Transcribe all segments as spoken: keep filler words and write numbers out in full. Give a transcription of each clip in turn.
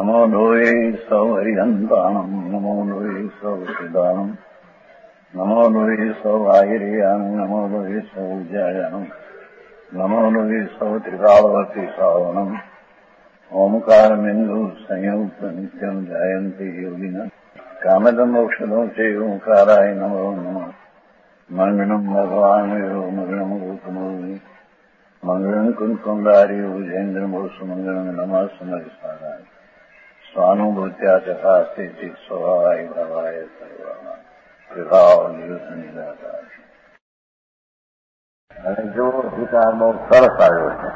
નમો લોહે સૌ હરિહંતાણમ નમો લોહે સૌ સિદ્ધાણમ નમો લોહે સૌ આયર્યાણમ નમો લોહે સૌ જયાણમ નમો લોહે સૌ ત્રિકાળવતી શ્રાવણમ ઓમકારમિંદુ સંયુક્ત નિત્યમ જાયંતી યોગિના કામદમ ઔષધો છે ઓંકારાય નમો નમઃ મંગળમ ભગવાન મંગળમ ગોતમોહિ મંગળમ કુંકુંડારી ઉજેન્દ્રમોસુ મંગળમ નમઃ સમરિસારાય સ્વાનુભૂત્યા ચકાસ્તે ચિત સ્વભાવાય ભાવાય સર્વા વિભાવ નિદાતા. અને જો વિચાર બહુ સરસ આવ્યો છે.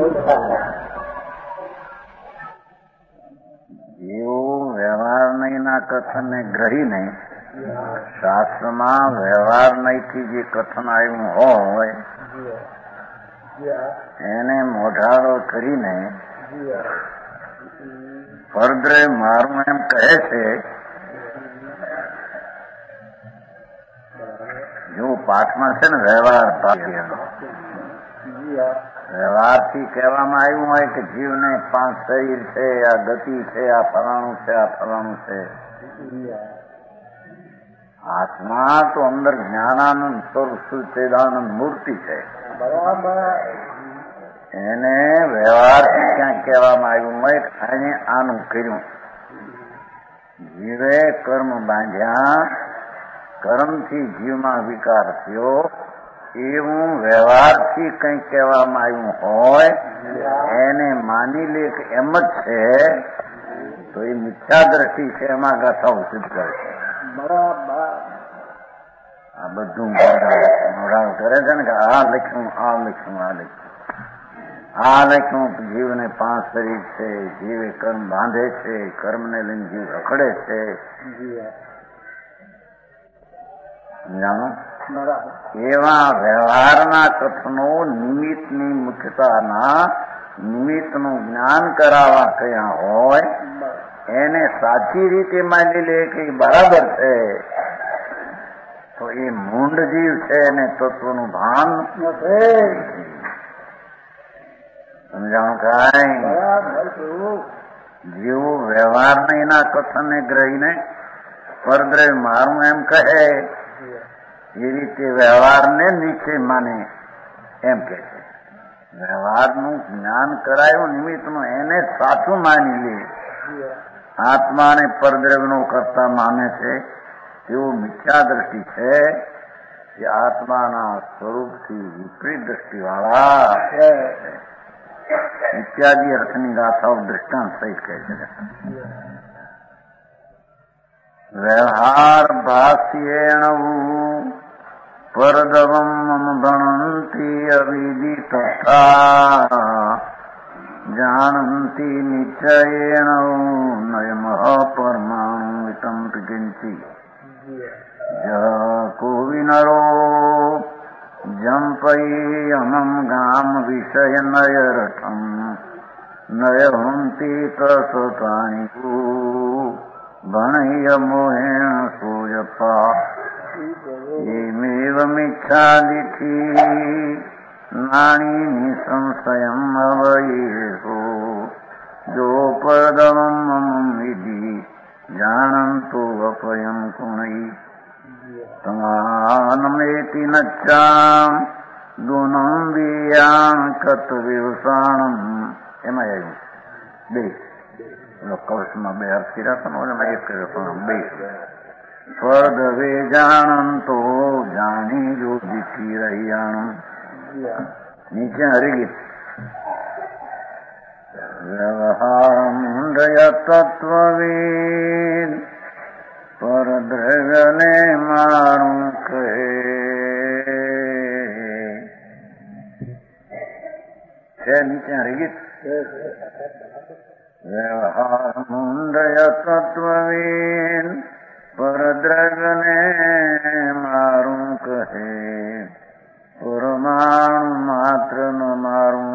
એવું વ્યવહાર નહીંના કથનને ગ્રહીને શાસ્ત્રમાં વ્યવહાર નહીંથી જે કથન આવ્યું હોય એને મોઢાળો કરીને પરદ્રે મારું એમ કહે છે. જો પાઠમાં છે ને વ્યવહાર વ્યવહારથી કહેવામાં આવ્યું હોય કે જીવને પાંચ શરીર છે, આ ગતિ છે, આ ફલાણું છે, આ ફલાણું છે. આત્મા તો અંદર જ્ઞાનાનંદ સ્વરૂપ સુચેદાનંદ મૂર્તિ છે. એને વ્યવહારથી ક્યાંક કહેવામાં આવ્યું હોય અને આનું કર્યું. જીવે કર્મ બાંધ્યા, કર્મથી જીવમાં વિકાર થયો, એવું વ્યવહારથી કંઈ કહેવામાં આવ્યું હોય એને માની લે કે એમ જ છે તો એ મિથ્યા દ્રષ્ટિ છે. એમાં ગાથાઓ સિદ્ધ કરે છે. આ બધું મોઢાળ કરે છે ને કે આ લખ્યું આ લખ્યું આ લખ્યું આ લખ્યું જીવને પાંચ શરીર છે, જીવે કર્મ બાંધે છે, કર્મને લઈને જીવ રખડે છે. જાણો એવા વ્યવહારના કથનો નિમિત્તની મુખ્યતાના નિમિત્તનું જ્ઞાન કરાવવા કયા હોય એને સાચી રીતે માની લે કે બરાબર છે તો એ મૂંડ જીવ છે એને તત્વનું ભાન સમજાણું કાંઈ. જેવું વ્યવહાર એના કથનને ગ્રહીને પરદ્રવ્ય મારું એમ કહે એ રીતે વ્યવહારને નીચે માને એમ કે છે. વ્યવહારનું જ્ઞાન કરાયું નિમિત્તનું એને સાચું માની લે. આત્માને પરદ્રવ્યનો કરતા માને છે તેવું મિથ્યા દ્રષ્ટિ છે જે આત્માના સ્વરૂપથી વિપરીત દ્રષ્ટિ વાળા ઇત્યાદિ અર્થની ગાથાઓ દૃષ્ટાંત સહિત કહે છે. વ્યવહાર ભાષ્યેણ પરદવમ ભણંતી અવિદિતથા જાનંતી નિશ્ચયેણ નયમઃ પરમાણુમિતં કિંચિ જ કોવિનરો જંપયમમ ગામ વિષય નયરથમ નયહંતી તસતાની ભણય મોહેણ સૂયપા એમેવમિચ્છાદિથી નાણી નિસંશયમ અવયેષો જો પદમમ વિધિ જાણંતો અપયમ કુણૈ તમાનમેતિ નચ્ચામ ગુણમ વિયાણ કત વિવસાણમ. એમાં આવ્યું બે કૌશમાં બે અર્થ કર્યા હતા ને એક કર્યો પણ બે સ્વર્ગવે જાણંતો જાણી જો દીઠી રહિયાણું. નીચે હરિગીત વ્યવહારમુંડય તત્વવેદ પરદ્રવ્યને મારું કહે. છે નીચે હરિગીત વ્યવહારમુંડય તત્વવેદ પરદ્રવ્યને મારું કહે. પરમાણુ માત્ર ન મારું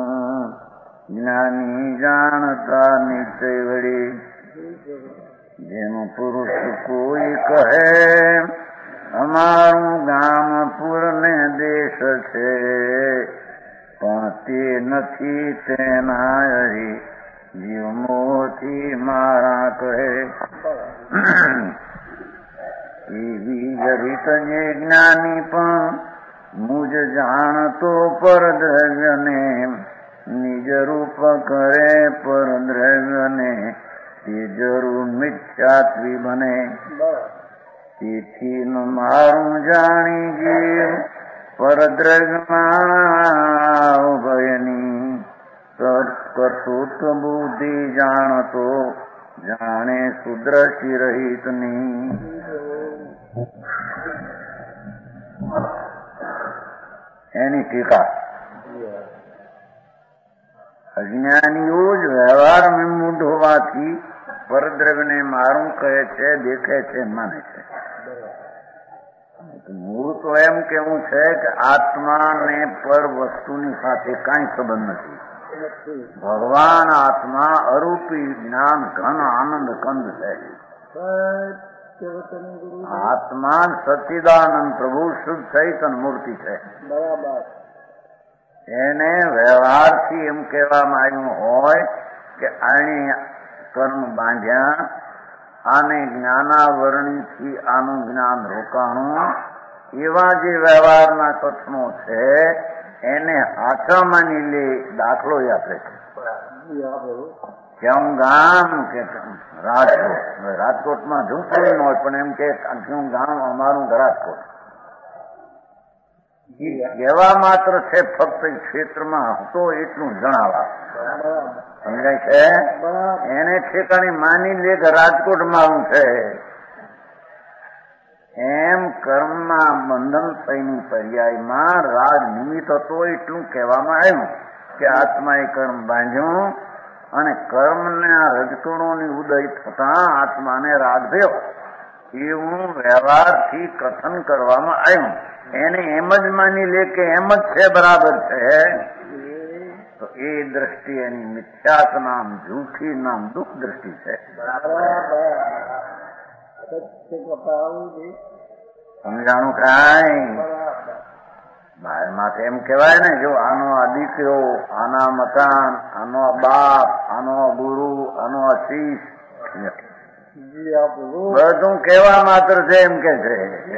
જ્ઞાની જાણતા નિશ્ચય વળી. જેમ પુરુષ કોઈ કહે અમારું ગામ પૂરને દેશ છે પણ તે નથી તેના હરી જીવ મોહથી મારા કહે એવી જરિત જે જ્ઞાની પણ મુજ જાણતો પરદ્રવ્યને નિજ રૂપ કરે પરદ્રવ્યને તે જરૂર મિથ્યાત્વી બને. તેથી મારું જાણી જીવ પરદ્રવ્યમાં ભયની કરતૂત બુદ્ધિ જાણતો જાણે સુદ્રષ્ટિ રહિતની. એની ટીકા અજ્ઞાનીઓ જ વ્યવહાર મૂઢ હોવાથી પરદ્રવ્યને મારું કહે છે, દેખે છે, માને છે. મૂળ તો એમ કેવું છે કે આત્મા ને પર વસ્તુની સાથે કાંઈ સંબંધ નથી. ભગવાન આત્મા અરૂપી જ્ઞાન ઘન આનંદ કંદ છે. આત્મા સચ્ચિદાનંદ પ્રભુ શુદ્ધ ચૈતન્ય મૂર્તિ છે. એને વ્યવહારથી એમ કહેવામાં આવ્યું હોય કે આને કર્મ બાંધ્યા, આને જ્ઞાનાવરણીથી આનું જ્ઞાન રોકાણું, એવા જે વ્યવહારના કથનો છે એને હાથા માની લે દાખલો આપે છે. ક્યાં ગામ કે રાજકોટ, રાજકોટમાં ઝૂંપડી ન હોય પણ એમ કે ક્યું ગામ અમારું રાજકોટ એવા માત્ર છે. ફક્ત ક્ષેત્રમાં તો એટલું જણાવવા સમજાય છે. એને ઠેકાણી માની લે કે રાજકોટ મારું છે. એમ કર્મમાં બંધન થઈને પર્યાયમાં રાજ નિમિત્ત હતો એટલું કહેવામાં આવ્યું કે આત્માએ કર્મ બાંધ્યું અને કર્મના રજકણોની ઉદય થતા આત્માને રાગ થયો એવું વ્યવહારથી કથન કરવામાં આવ્યું. એને એમ જ માની લે કે એમ જ છે, બરાબર છે, તો એ દ્રષ્ટિ એની મિથ્યાત નામ, જૂઠી નામ, દુઃખ દ્રષ્ટિ છે. સમજાણું કાંઈ? બહારમાં એમ કેવાય ને, જો આનો આ દીકરો, આના મકાન, આનો બાપ, આનો ગુરુ, આનો શીશ, બધું કેવા માત્ર છે એમ કે છે.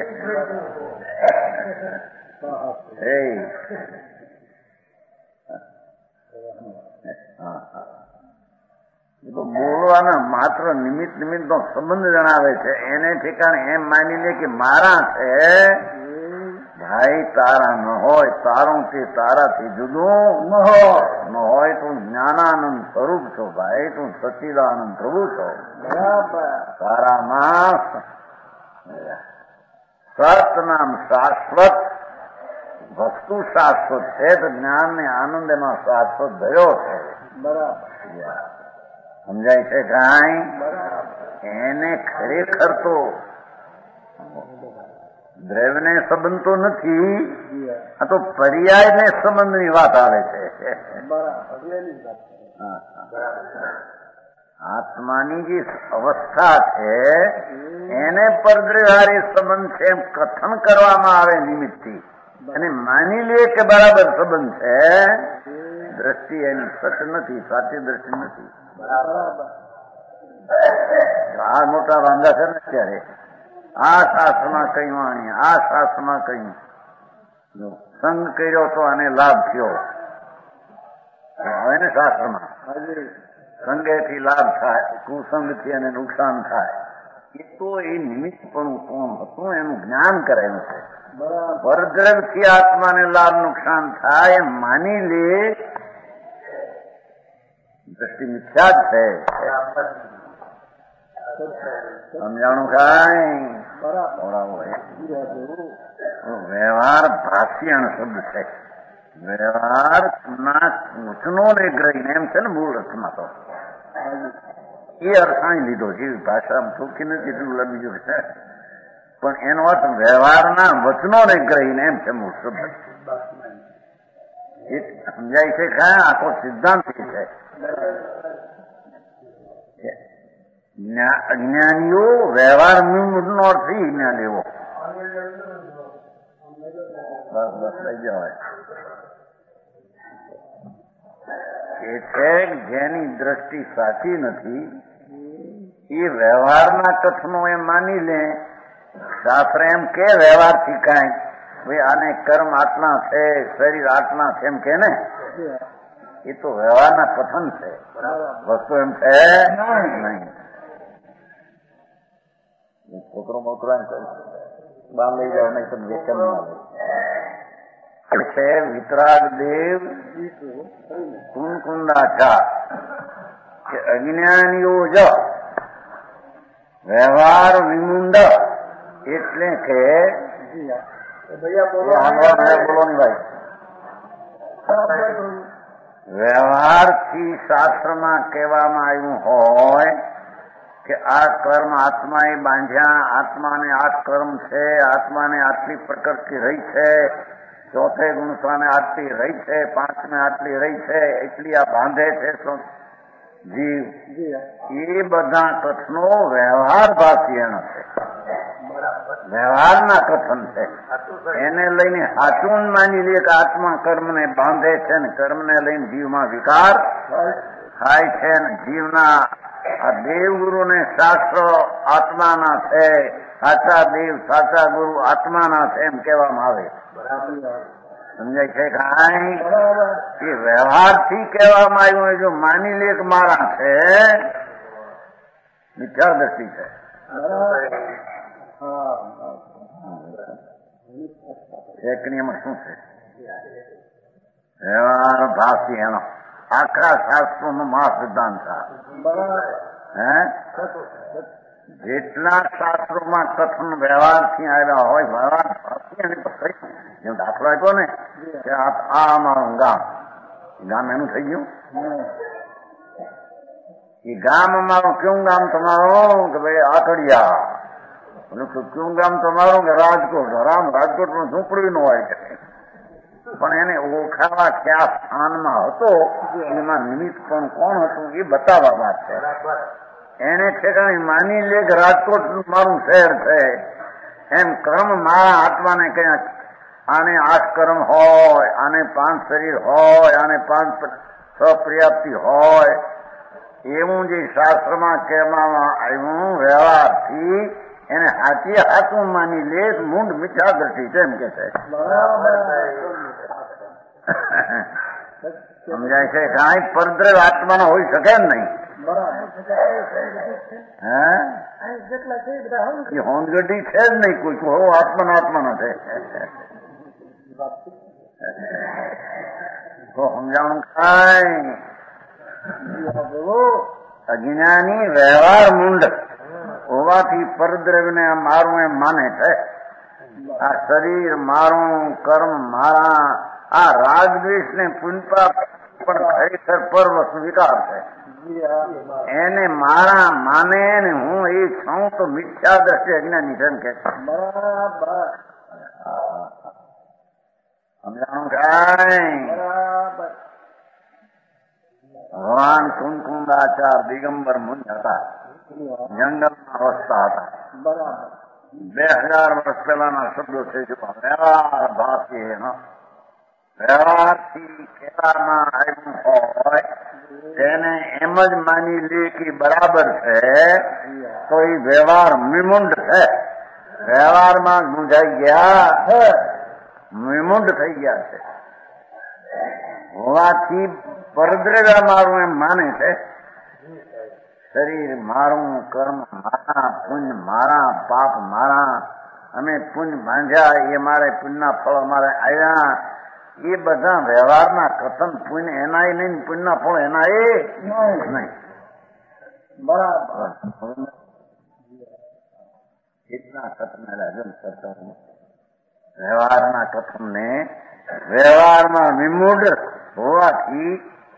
બોલવાના માત્ર નિમિત્ત નિમિત્ત નો સંબંધ જણાવે છે. એને ઠેકાણે એમ માની લે કે મારા છે. ભાઈ તારા ન હોય, તારું તે તારાથી જુદું ન હોય, ન હોય તું જ્ઞાનાનંદ સ્વરૂપ છો. ભાઈ તું સચ્ચિદાનંદ પ્રભુ છો. તારામાં સત નામ શાશ્વત વસ્તુ શાશ્વત છે, તો જ્ઞાન ને આનંદ એમાં શાશ્વત થયો છે. સમજાય છે કાંઈ? એને ખરેખર તો દ્રવ્યને સંબંધ તો નથી, આ તો પર્યાયને સંબંધની વાત આવે છે. આત્માની જે અવસ્થા છે એને પરદ્રવ્યહારી સંબંધ છે એમ કથન કરવામાં આવે નિમિત્તથી, અને માની લે કે બરાબર સંબંધ છે. દ્રષ્ટિ એની સત નથી, સાચી દ્રષ્ટિ નથી. આ મોટા વાંધા છે ને અત્યારે. આ શાસ્ત્રમાં કહ્યું, આને આ શાસ્ત્રમાં કહ્યું, સંગ કર્યો તો આને લાભ થયો. હવે ને શાસ્ત્રમાં સંગેથી લાભ થાય, કુસંગથી એને નુકસાન થાય. એ તો એ નિમિત્ત પણ કોણ હતું એનું જ્ઞાન કરાયું છે. પરદ્રવ્યથી આત્માને લાભ નુકસાન થાય માની લે, દ્રષ્ટિ મિથ્યા જ છે. સમજાણું કાંઈ? વ્યવહાર ભાષ્યણ શબ્દ છે. વ્યવહાર ના વચનો ને ગ્રહીને એમ છે ને મૂળ અર્થમાં તો એ અર્થ અહીં લીધો છે. ભાષામાં ચોખ્ખી નથી એટલું બીજું છે, પણ એનો અર્થ વ્યવહારના વચનો ને ગ્રહીને એમ છે મૂળ શબ્દ. એ સમજાય છે કે આખો સિદ્ધાંત છે. અજ્ઞાનીઓ વ્યવહાર નો અર્થ જ્ઞાન લેવો. બસ બસ લઈ જવાય. એ છે જેની દ્રષ્ટિ સાચી નથી એ વ્યવહારના કથનો એમ માની લે. શાસ્ત્ર એમ કે વ્યવહારથી કાંઈ ભાઈ આને કર્મ આત્મા છે, શરીર આત્મા છે એમ કે ને, એ તો વ્યવહારના કથન છે, વસ્તુ એમ છે નહીં. છોકરો મોકરો એમ કહે બાર લઈ જાવ નહીં તો વેચન ના છે. વિતરાગ દેવ કુંકુંડાચા કે અજ્ઞાનીઓ જ વ્યવહાર વિમુંડ એટલે કે બોલો ને ભાઈ, વ્યવહારથી શાસ્ત્રમાં કહેવામાં આવ્યું હોય કે આ કર્મ આત્માએ બાંધ્યા, આત્માને આ કર્મ છે, આત્માને આટલી પ્રકૃતિ રહી છે, ચોથે ગુણસાને આટલી રહી છે, પાંચમે આટલી રહી છે, એટલી આ બાંધે છે જીવ, એ બધા કથનો વ્યવહાર ભાષીણ છે, વ્યવહારના કથન છે. એને લઈને સાચું માની લે કે આત્મા કર્મને બાંધે છે ને કર્મને લઈને જીવમાં વિકાર થાય છે ને જીવના આ દેવગુરુ ને શાસ્ત્રો આત્માના છે, સાચા દેવ સાચા ગુરુ આત્માના છે એમ કહેવામાં આવે. સમજાય છે કાંઈ? એ વ્યવહારથી કહેવામાં આવ્યું જો માની લે કે મારા છે, મિથ્યા દ્રષ્ટિ છે. એમાં શું છે? વ્યવહાર ભાષી એનો આખા શાસ્ત્રો નો મહા સિદ્ધાંત હે જેટલા શાસ્ત્રોમાં કથન વ્યવહારથી આવ્યા હોય વ્યવહાર ભાષી જેમ દાખલો આપ્યો ને કે આ અમારું ગામ, ગામ એનું થઈ ગયું. એ ગામ અમારું કેવું ગામ તમારું કે ભાઈ આકડિયા, કેવું ગામ તમારું કે રાજકોટ. રામ રાજકોટ માં ઝૂંપડી નો હોય છે પણ એને ઓળખાવા ક્યાં સ્થાનમાં હતો એમાં નિમિત્ત પણ કોણ હતું એ બતાવવા વાત છે. એને ઠેકાણે માની લે કે રાજકોટ મારું શહેર છે એમ કર્મ મારા આત્માને ક્યાંક આને આઠ કર્મ હોય, આને પાંચ શરીર હોય, આને પાંચ સપ્રિયાપ્તિ હોય એવું જે શાસ્ત્રમાં કહેવામાં આવ્યું વ્યવહારથી એને હાથી હાથું માની લે મૂંડ મિથ્યા દ્રષ્ટિ છે એમ કે છે. સમજાય છે કાંઈ પરદ્રવ આત્માનો હોઈ શકે જ નહીં. હે હોનગઢી છે જ નહીં કોઈ, હો આત્માનો આત્માનો છે. તો સમજાણું કાંઈ અજ્ઞાની વ્યવહાર મૂંડ હોવાથી પરદ્રવ્યને મારું એમ માને છે. આ શરીર મારું, કર્મ મારા, આ રાગ દ્વેષ ને પુનપાપ પણ ખરેખર પર વસ્તુ વિકાર છે. એને મારા માને ને હું એ છું તો મિથ્યા દ્રષ્ટિ અજ્ઞાની છે કે સમજાણું કાંઈ? ભગવાન કુંકુંદાચાર દિગંબર મુનિ હતા, જંગલમાં વસતા હતા. બે હજાર વર્ષ પહેલાના શબ્દો છે. જો વ્યવહાર ભાષી એનો વ્યવહારથી કહેવામાં આવ્યું હોય તેને એમ જ માની લે કે બરાબર છે તો એ વ્યવહાર વિમુંડ છે. વ્યવહારમાં ગુંજાઈ ગયા, વિમુંડ થઈ ગયા છે. હોવાથી પરદ્રવ્ય મારું એમ માને છે. શરીર મારું, કર્મ મારા, પુણ્ય મારા, પાપ મારા, અમે પુણ્ય બાંધ્યા એ મારે પુણ્યના ફળ અમારે આવ્યા, એ બધા વ્યવહારના કથન. પુણ્ય એના નહીં, પુણ્યના ફળ એના એ નહીં. બરાબર એટલા કથન કરતા વ્યવહારના કથનને વ્યવહારમાં વિમૂઢ હોવાથી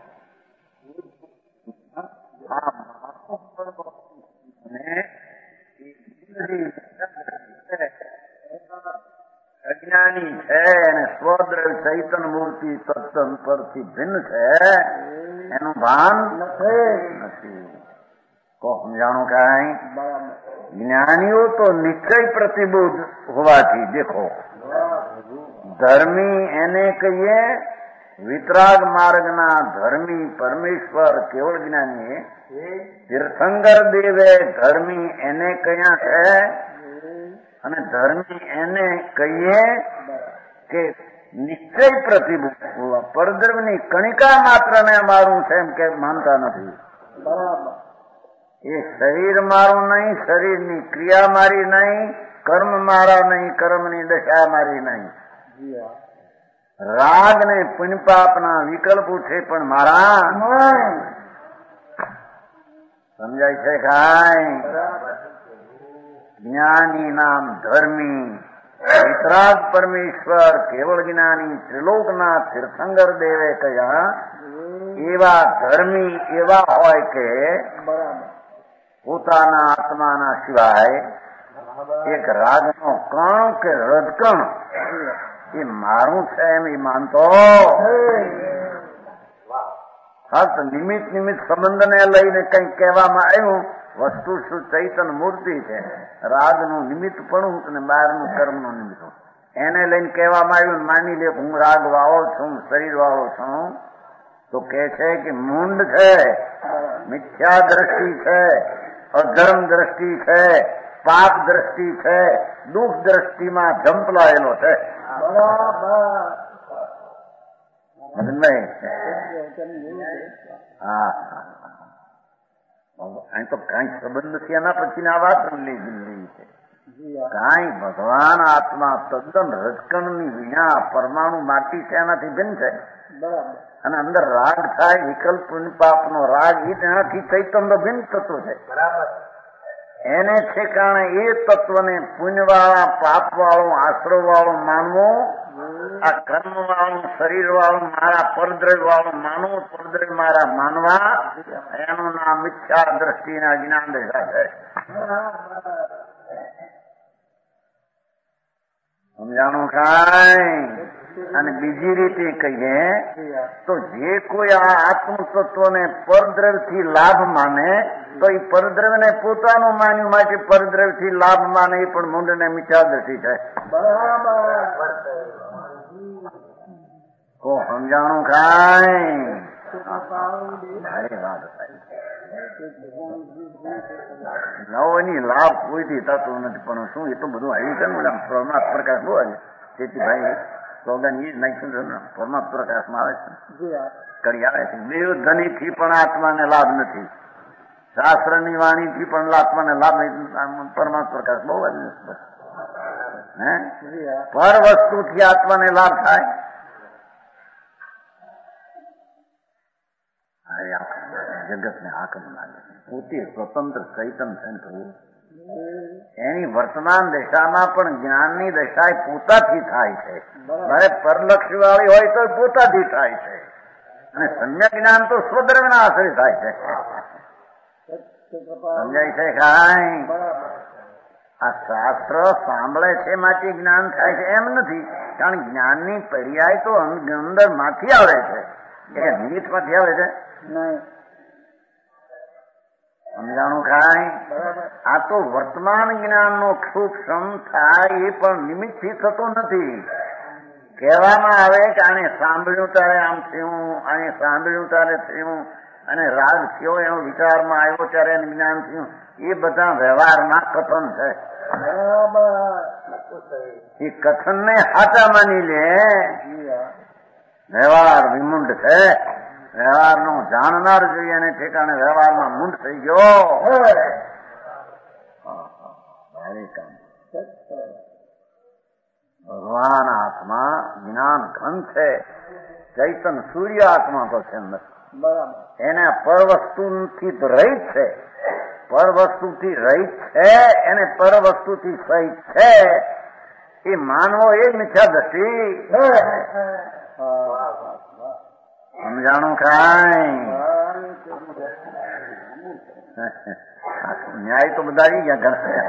અજ્ઞાની છે અને સ્વદ્રવ્ય ચૈતન મૂર્તિ તત્વ પરથી ભિન્ન છે એનું ભાન નથી. તો સમજાણું કાંઈ? જ્ઞાનીઓ તો નિશ્ચય પ્રતિબોધ હોવાથી દેખો ધર્મી એને કહીએ વિતરાગ માર્ગના ધર્મી પરમેશ્વર કેવળ જ્ઞાની તીર્થંકર દેવે ધર્મી એને કયા છે અને ધર્મી એને કહીએ કે નિશ્ચય પ્રતિભૂ પરદ્રવની કણિકા માત્ર ને મારું છે એમ કે માનતા નથી. એ શરીર મારું નહીં, શરીરની ક્રિયા મારી નહીં, કર્મ મારા નહીં, કર્મની દશા મારી નહીં. રાગ ને પુણ્યપાપના વિકલ્પો છે પણ મારા સમજાય છે. કાંઈ જ્ઞાની નામ ધર્મી વિતરાગ પરમેશ્વર કેવળ જ્ઞાની ત્રિલોકના તીર્થંકર દેવે કયા એવા ધર્મી એવા હોય કે પોતાના આત્માના સિવાય એક રાગનો કણ કે રજકણ એ મારું છે એમ એ માનતો ફક્ત નિમિત્ત નિમિત્ત સંબંધને લઈને કંઈક કહેવામાં આવ્યું. વસ્તુ શું ચૈતન મૂર્તિ છે, રાગનું નિમિત્ત પણ અને બહારનું કર્મનું નિમિત્ત એને લઈને કહેવામાં આવ્યું. માની લે હું રાગ વાળો છું, શરીર વાળો છું, તો કે છે કે મૂંડ છે, મિથ્યા દ્રષ્ટિ છે, અધર્મ દ્રષ્ટિ છે, પાપ દ્રષ્ટિ છે, દુઃખ દ્રષ્ટિમાં ઝંપલાયેલો છે. હા અહીં તો કઈ સંબંધ નથી. એના પછી આ વાત લીધી છે. કાંઈ ભગવાન આત્મા તદ્દન રજકણની વિના પરમાણુ માટી છે, એનાથી ભિન્ન છે. અને અંદર રાગ થાય, વિકલ્પ પાપનો રાગ, એનાથી ચૈતન્ય ભિન્ન તત્વ છે. એને છે કારણે એ તત્વને પુણ્યવાળા પાપ વાળું આશ્રય વાળું માનવું, આ કર્મ વાળું શરીર વાળું મારા પરદ્રવ્ય વાળું માનવું, પરદ્રવ્ય મારા માનવા, એનું નામ મિથ્યા દ્રષ્ટિના જ્ઞાન દશા છે. સમજાણું કાંઈ? અને બીજી રીતે કહીએ તો જે કોઈ આ આત્મ તત્વને પરદ્રવ્યથી લાભ માને તો એ પરદ્રવ્યને પોતાનું માન્યું માટે પરદ્રવ્યથી લાભ માને એ પણ મૂંડને મિથ્યા દ્રષ્ટિ છે. તો સમજાણું કાંઈ? ભારે વાત નવોની લાભ કોઈથી થતું નથી. પણ શું એટલું બધું આવ્યું છે ને પરમાત્મા પ્રકાશ બહુ આવ્યું. તેથી ભાઈ સ્લોગન એ જ નાખ્યું છે, પરમાત્મા પ્રકાશમાં આવે છે, કરી આવે છે. દેવ ધનીથી પણ આત્માને લાભ નથી, શાસ્ત્રની વાણીથી પણ આત્માને લાભ નહીં. પરમાત્મા પ્રકાશ બહુ આવ્યું હે. પર વસ્તુથી આત્માને લાભ થાય. જગત ને હાકમ લાગે, પોતે સ્વતંત્ર ચૈતન થયું. એની વર્તમાન દશામાં પણ જ્ઞાનની દશા પોતાથી થાય છે. મારે પરલક્ષી વાળી હોય તો પોતાથી થાય છે, અને સમ્યક જ્ઞાન તો સ્વદ્રવ્યના આશ્રય થાય છે. સમજાય છે કાંઈ? આ શાસ્ત્ર સાંભળે છે માટે જ્ઞાન થાય છે એમ નથી. કારણ જ્ઞાનની પર્યાય તો અંદર માંથી આવે છે, એટલે નિમિત્ત માંથી આવે છે. સમજાણું કાંઈ? આ તો વર્તમાન જ્ઞાનનો સૂક્ષ્મ થાય એ પણ નિમિત્તથી થતો નથી. કહેવામાં આવે કે આને સાંભળ્યું ત્યારે આમ થયું, આને સાંભળ્યું ત્યારે થયું, અને રાગ થયો એનો વિચારમાં આવ્યો ત્યારે એને જ્ઞાન થયું. એ બધા વ્યવહારના કથન છે. એ કથનને સાચા માની લે, વ્યવહાર વિમુંડ છે. વ્યવહારનો જાણનાર જોઈએ એને ઠેકાણે વ્યવહારમાં મૂંડ થઈ ગયો. ભગવાન આત્મા જ્ઞાન ઘન છે, ચૈતન સૂર્ય આત્મા તો છે અંદર. એને પર વસ્તુથી રહિત છે, પર વસ્તુથી રહિત છે, એને પર વસ્તુથી સહિત છે. એ માનવો એ મિથ્યા દ્રષ્ટિ. સમજાણું કાંઈ? ન્યાય તો બધા આવી ગયા ઘણા.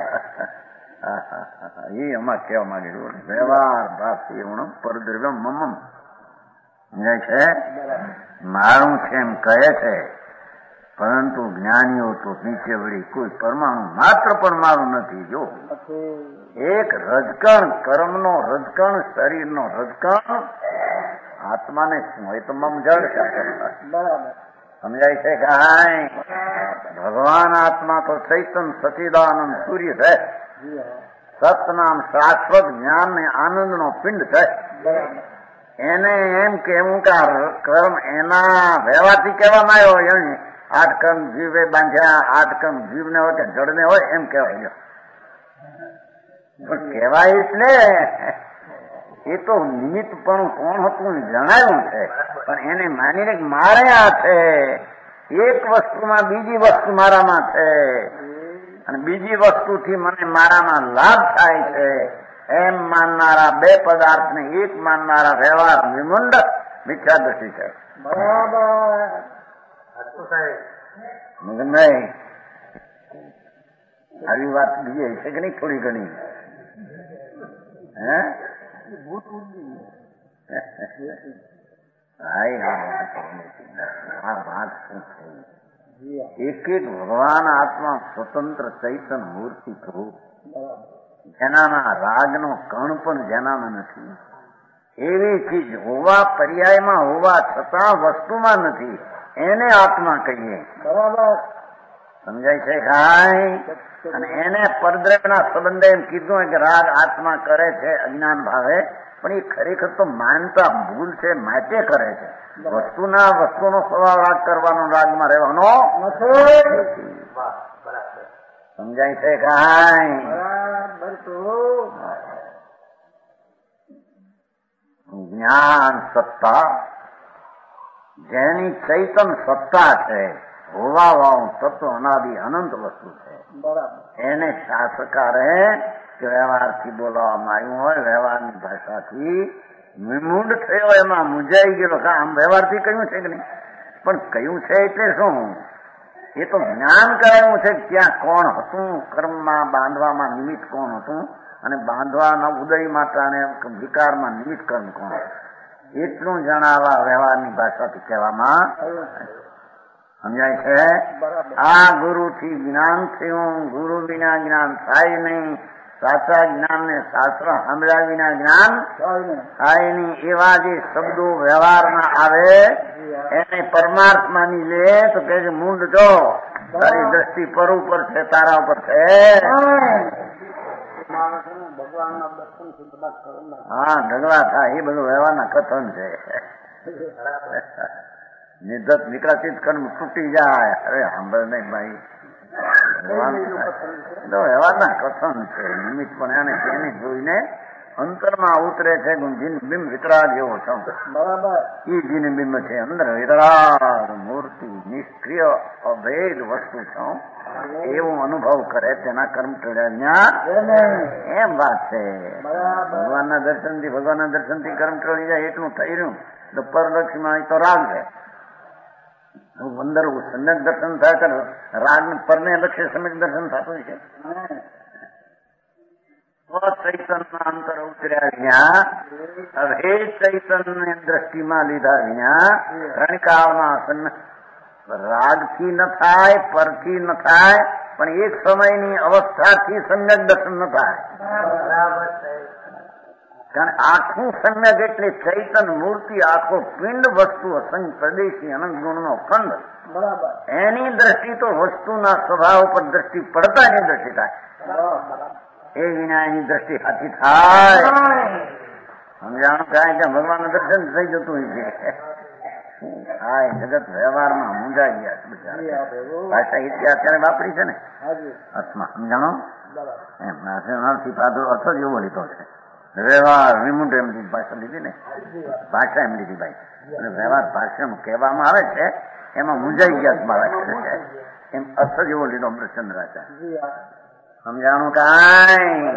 એ અમારે કહેવા માંગે વ્યવહાર ભાષી પરદ્રવ્ય મમમ સમજાય છે. મારું છે એમ કહે છે, પરંતુ જ્ઞાનીઓ તો નીચે વળી કોઈ પરમાણુ માત્ર પણ મારું નથી. જો એક રજકણ, કર્મનો રજકણ, શરીરનો રજકણ આત્માને શું હોય તો મમ જળ છે. બરાબર સમજાય છે કે હાય ભગવાન આત્મા તો ચૈતન સચિદાનંદ સૂર્ય છે. સતનામ શાશ્વત જ્ઞાન ને આનંદ નો પિંડ છે. એને એમ કેવું કે કર્મ એના વ્યવહારથી કહેવામાં આવ્યો એમ આઠ કર્મ જીવે બાંધ્યા આઠ કર્મ જીવને હોય કે જળને હોય એમ કહેવાય. પણ કહેવાય એટલે એ તો નિમિત્તપણું કોણ હતું જણાવ્યું છે. પણ એને માનીને મારે આ છે એક વસ્તુમાં બીજી વસ્તુ મારામાં છે અને બીજી વસ્તુથી મને મારામાં લાભ થાય છે એમ માનનારા બે પદાર્થને એક માનનારા વ્યવહાર વિમુંડ મિથ્યાદૃષ્ટિ છે. નહીં આવી વાત બીજી છે કે નહીં થોડી ઘણી હે આ વાત શું થઈ? એક એક ભગવાન આત્મા સ્વતંત્ર ચૈતન મૂર્તિ સ્વરૂપ જેનાના રાગનો કણ પણ જેનામાં નથી એવી ચીજ હોવા પર્યાયમાં હોવા છતાં વસ્તુમાં નથી એને આત્મા કહીએ. બરાબર સમજાય છે કાંઈ? અને એને પરદ્રવ્યના સંબંધે એમ કીધું કે રાગ આત્મા કરે છે અજ્ઞાન ભાવે, પણ એ ખરેખર તો માનતા ભૂલ છે માટે કરે છે. વસ્તુના વસ્તુનો સ્વભાવ રાગ કરવાનો રાગમાં રહેવાનો સમજાય છે કાંઈ? જ્ઞાન સત્તા જેની ચૈતન સત્તા છે હોવા વાળું તત્વ અનાદિ અનંત વસ્તુ છે. એને શાસ્ત્રકારે વ્યવહારથી બોલાવવામાં આવ્યું હોય વ્યવહારની ભાષાથી વિમૂઢ થયો એમાં મૂંઝાઈ ગયેલો. આમ વ્યવહારથી કહ્યું છે કે નહીં પણ કહ્યું છે એટલે શું? એ તો જ્ઞાન કરાયું છે ત્યાં કોણ હતું, કર્મમાં બાંધવામાં નિમિત્ત કોણ હતું અને બાંધવાના ઉદય માતા અને વિકારમાં નિમિત્ત કર્મ કોણ એટલું જણાવવા વ્યવહારની ભાષાથી કહેવામાં સમજાય છે. આ ગુરુથી જ્ઞાન થયું, ગુરુ વિના જ્ઞાન થાય નહીં. સાચા જ્ઞાન ને શાસ્ત્ર સાંભળ્યા વિના જ્ઞાન થાય નહીં. એવા જે શબ્દો વ્યવહારમાં આવે એને પરમાર્થ માની લે તો કે મૂંડ જો તારી દ્રષ્ટિ પર ઉપર છે, તારા ઉપર છે. હા ઢગલા થાય એ બધું વ્યવહારના કથન છે. નિર્ધત વિકરાચિત કર્મ તૂટી જાય. અરે સાંભળ નહીં ભાઈ વ્યવહારના કથન છે. નિમિત્ત પણ એને તેને જોઈને અંતરમાં ઉતરે છે. જીન બિંબ વિતરાગ જેવો છો બરાબર એ જીન બિંબ છે. અંદર વિતરાગ મૂર્તિ નિષ્ક્રિય અભેદ વસ્તુ છો એવું અનુભવ કરે તેના કર્મ ટળ્યા એમ વાત છે. ભગવાનના દર્શનથી ભગવાનના દર્શનથી કર્મ ટળી જાય એટલું થઈ રહ્યું તો પરલક્ષમાં તો રાગ છે. અંદર સમ્યક દર્શન થાય તો રાગ પરને લક્ષ્ય સમ્યક દર્શન થતું છે. ચૈતન ના અંતર ઉતર્યા વિના હવે ચૈતન ને દ્રષ્ટિમાં લીધા વિના રણકાળમાં રાગથી ન થાય, પરથી ન થાય, પણ એક સમયની અવસ્થાથી સમ્યક દર્શન ન થાય. કારણ આખું સમ્યક એટલે ચૈતન મૂર્તિ આખો પિંડ વસ્તુ અસંગ પ્રદેશી અનંત ગુણનો ખંડ બરાબર એની દ્રષ્ટિ તો વસ્તુના સ્વભાવ પર દ્રષ્ટિ પડતા એની દ્રષ્ટિ થાય. એ વિના એની દ્રષ્ટિ હાથી થાય. સમજાણું કાંઈ કે ભગવાનનું દર્શન થઈ જતું છે. હા જગત વ્યવહારમાં મૂંઝાઈ ગયા. ભાષા ઇતિહાસ અત્યારે વાપરી છે ને અર્થમાં સમજાણો એમ નાથી પાછો અર્થ જ એવો લીધો છે. વ્યવહાર વિમુંડ એમ ભાષા લીધી ને ભાષા એમ લીધી ભાઈ અને વ્યવહાર ભાષામાં કહેવામાં આવે છે એમાં મૂંઝાઈ ગયા બાળક છે એમ અર્થ જ એવો લીધો અમૃતચંદ્ર રાજા. સમજાણું કાંઈ?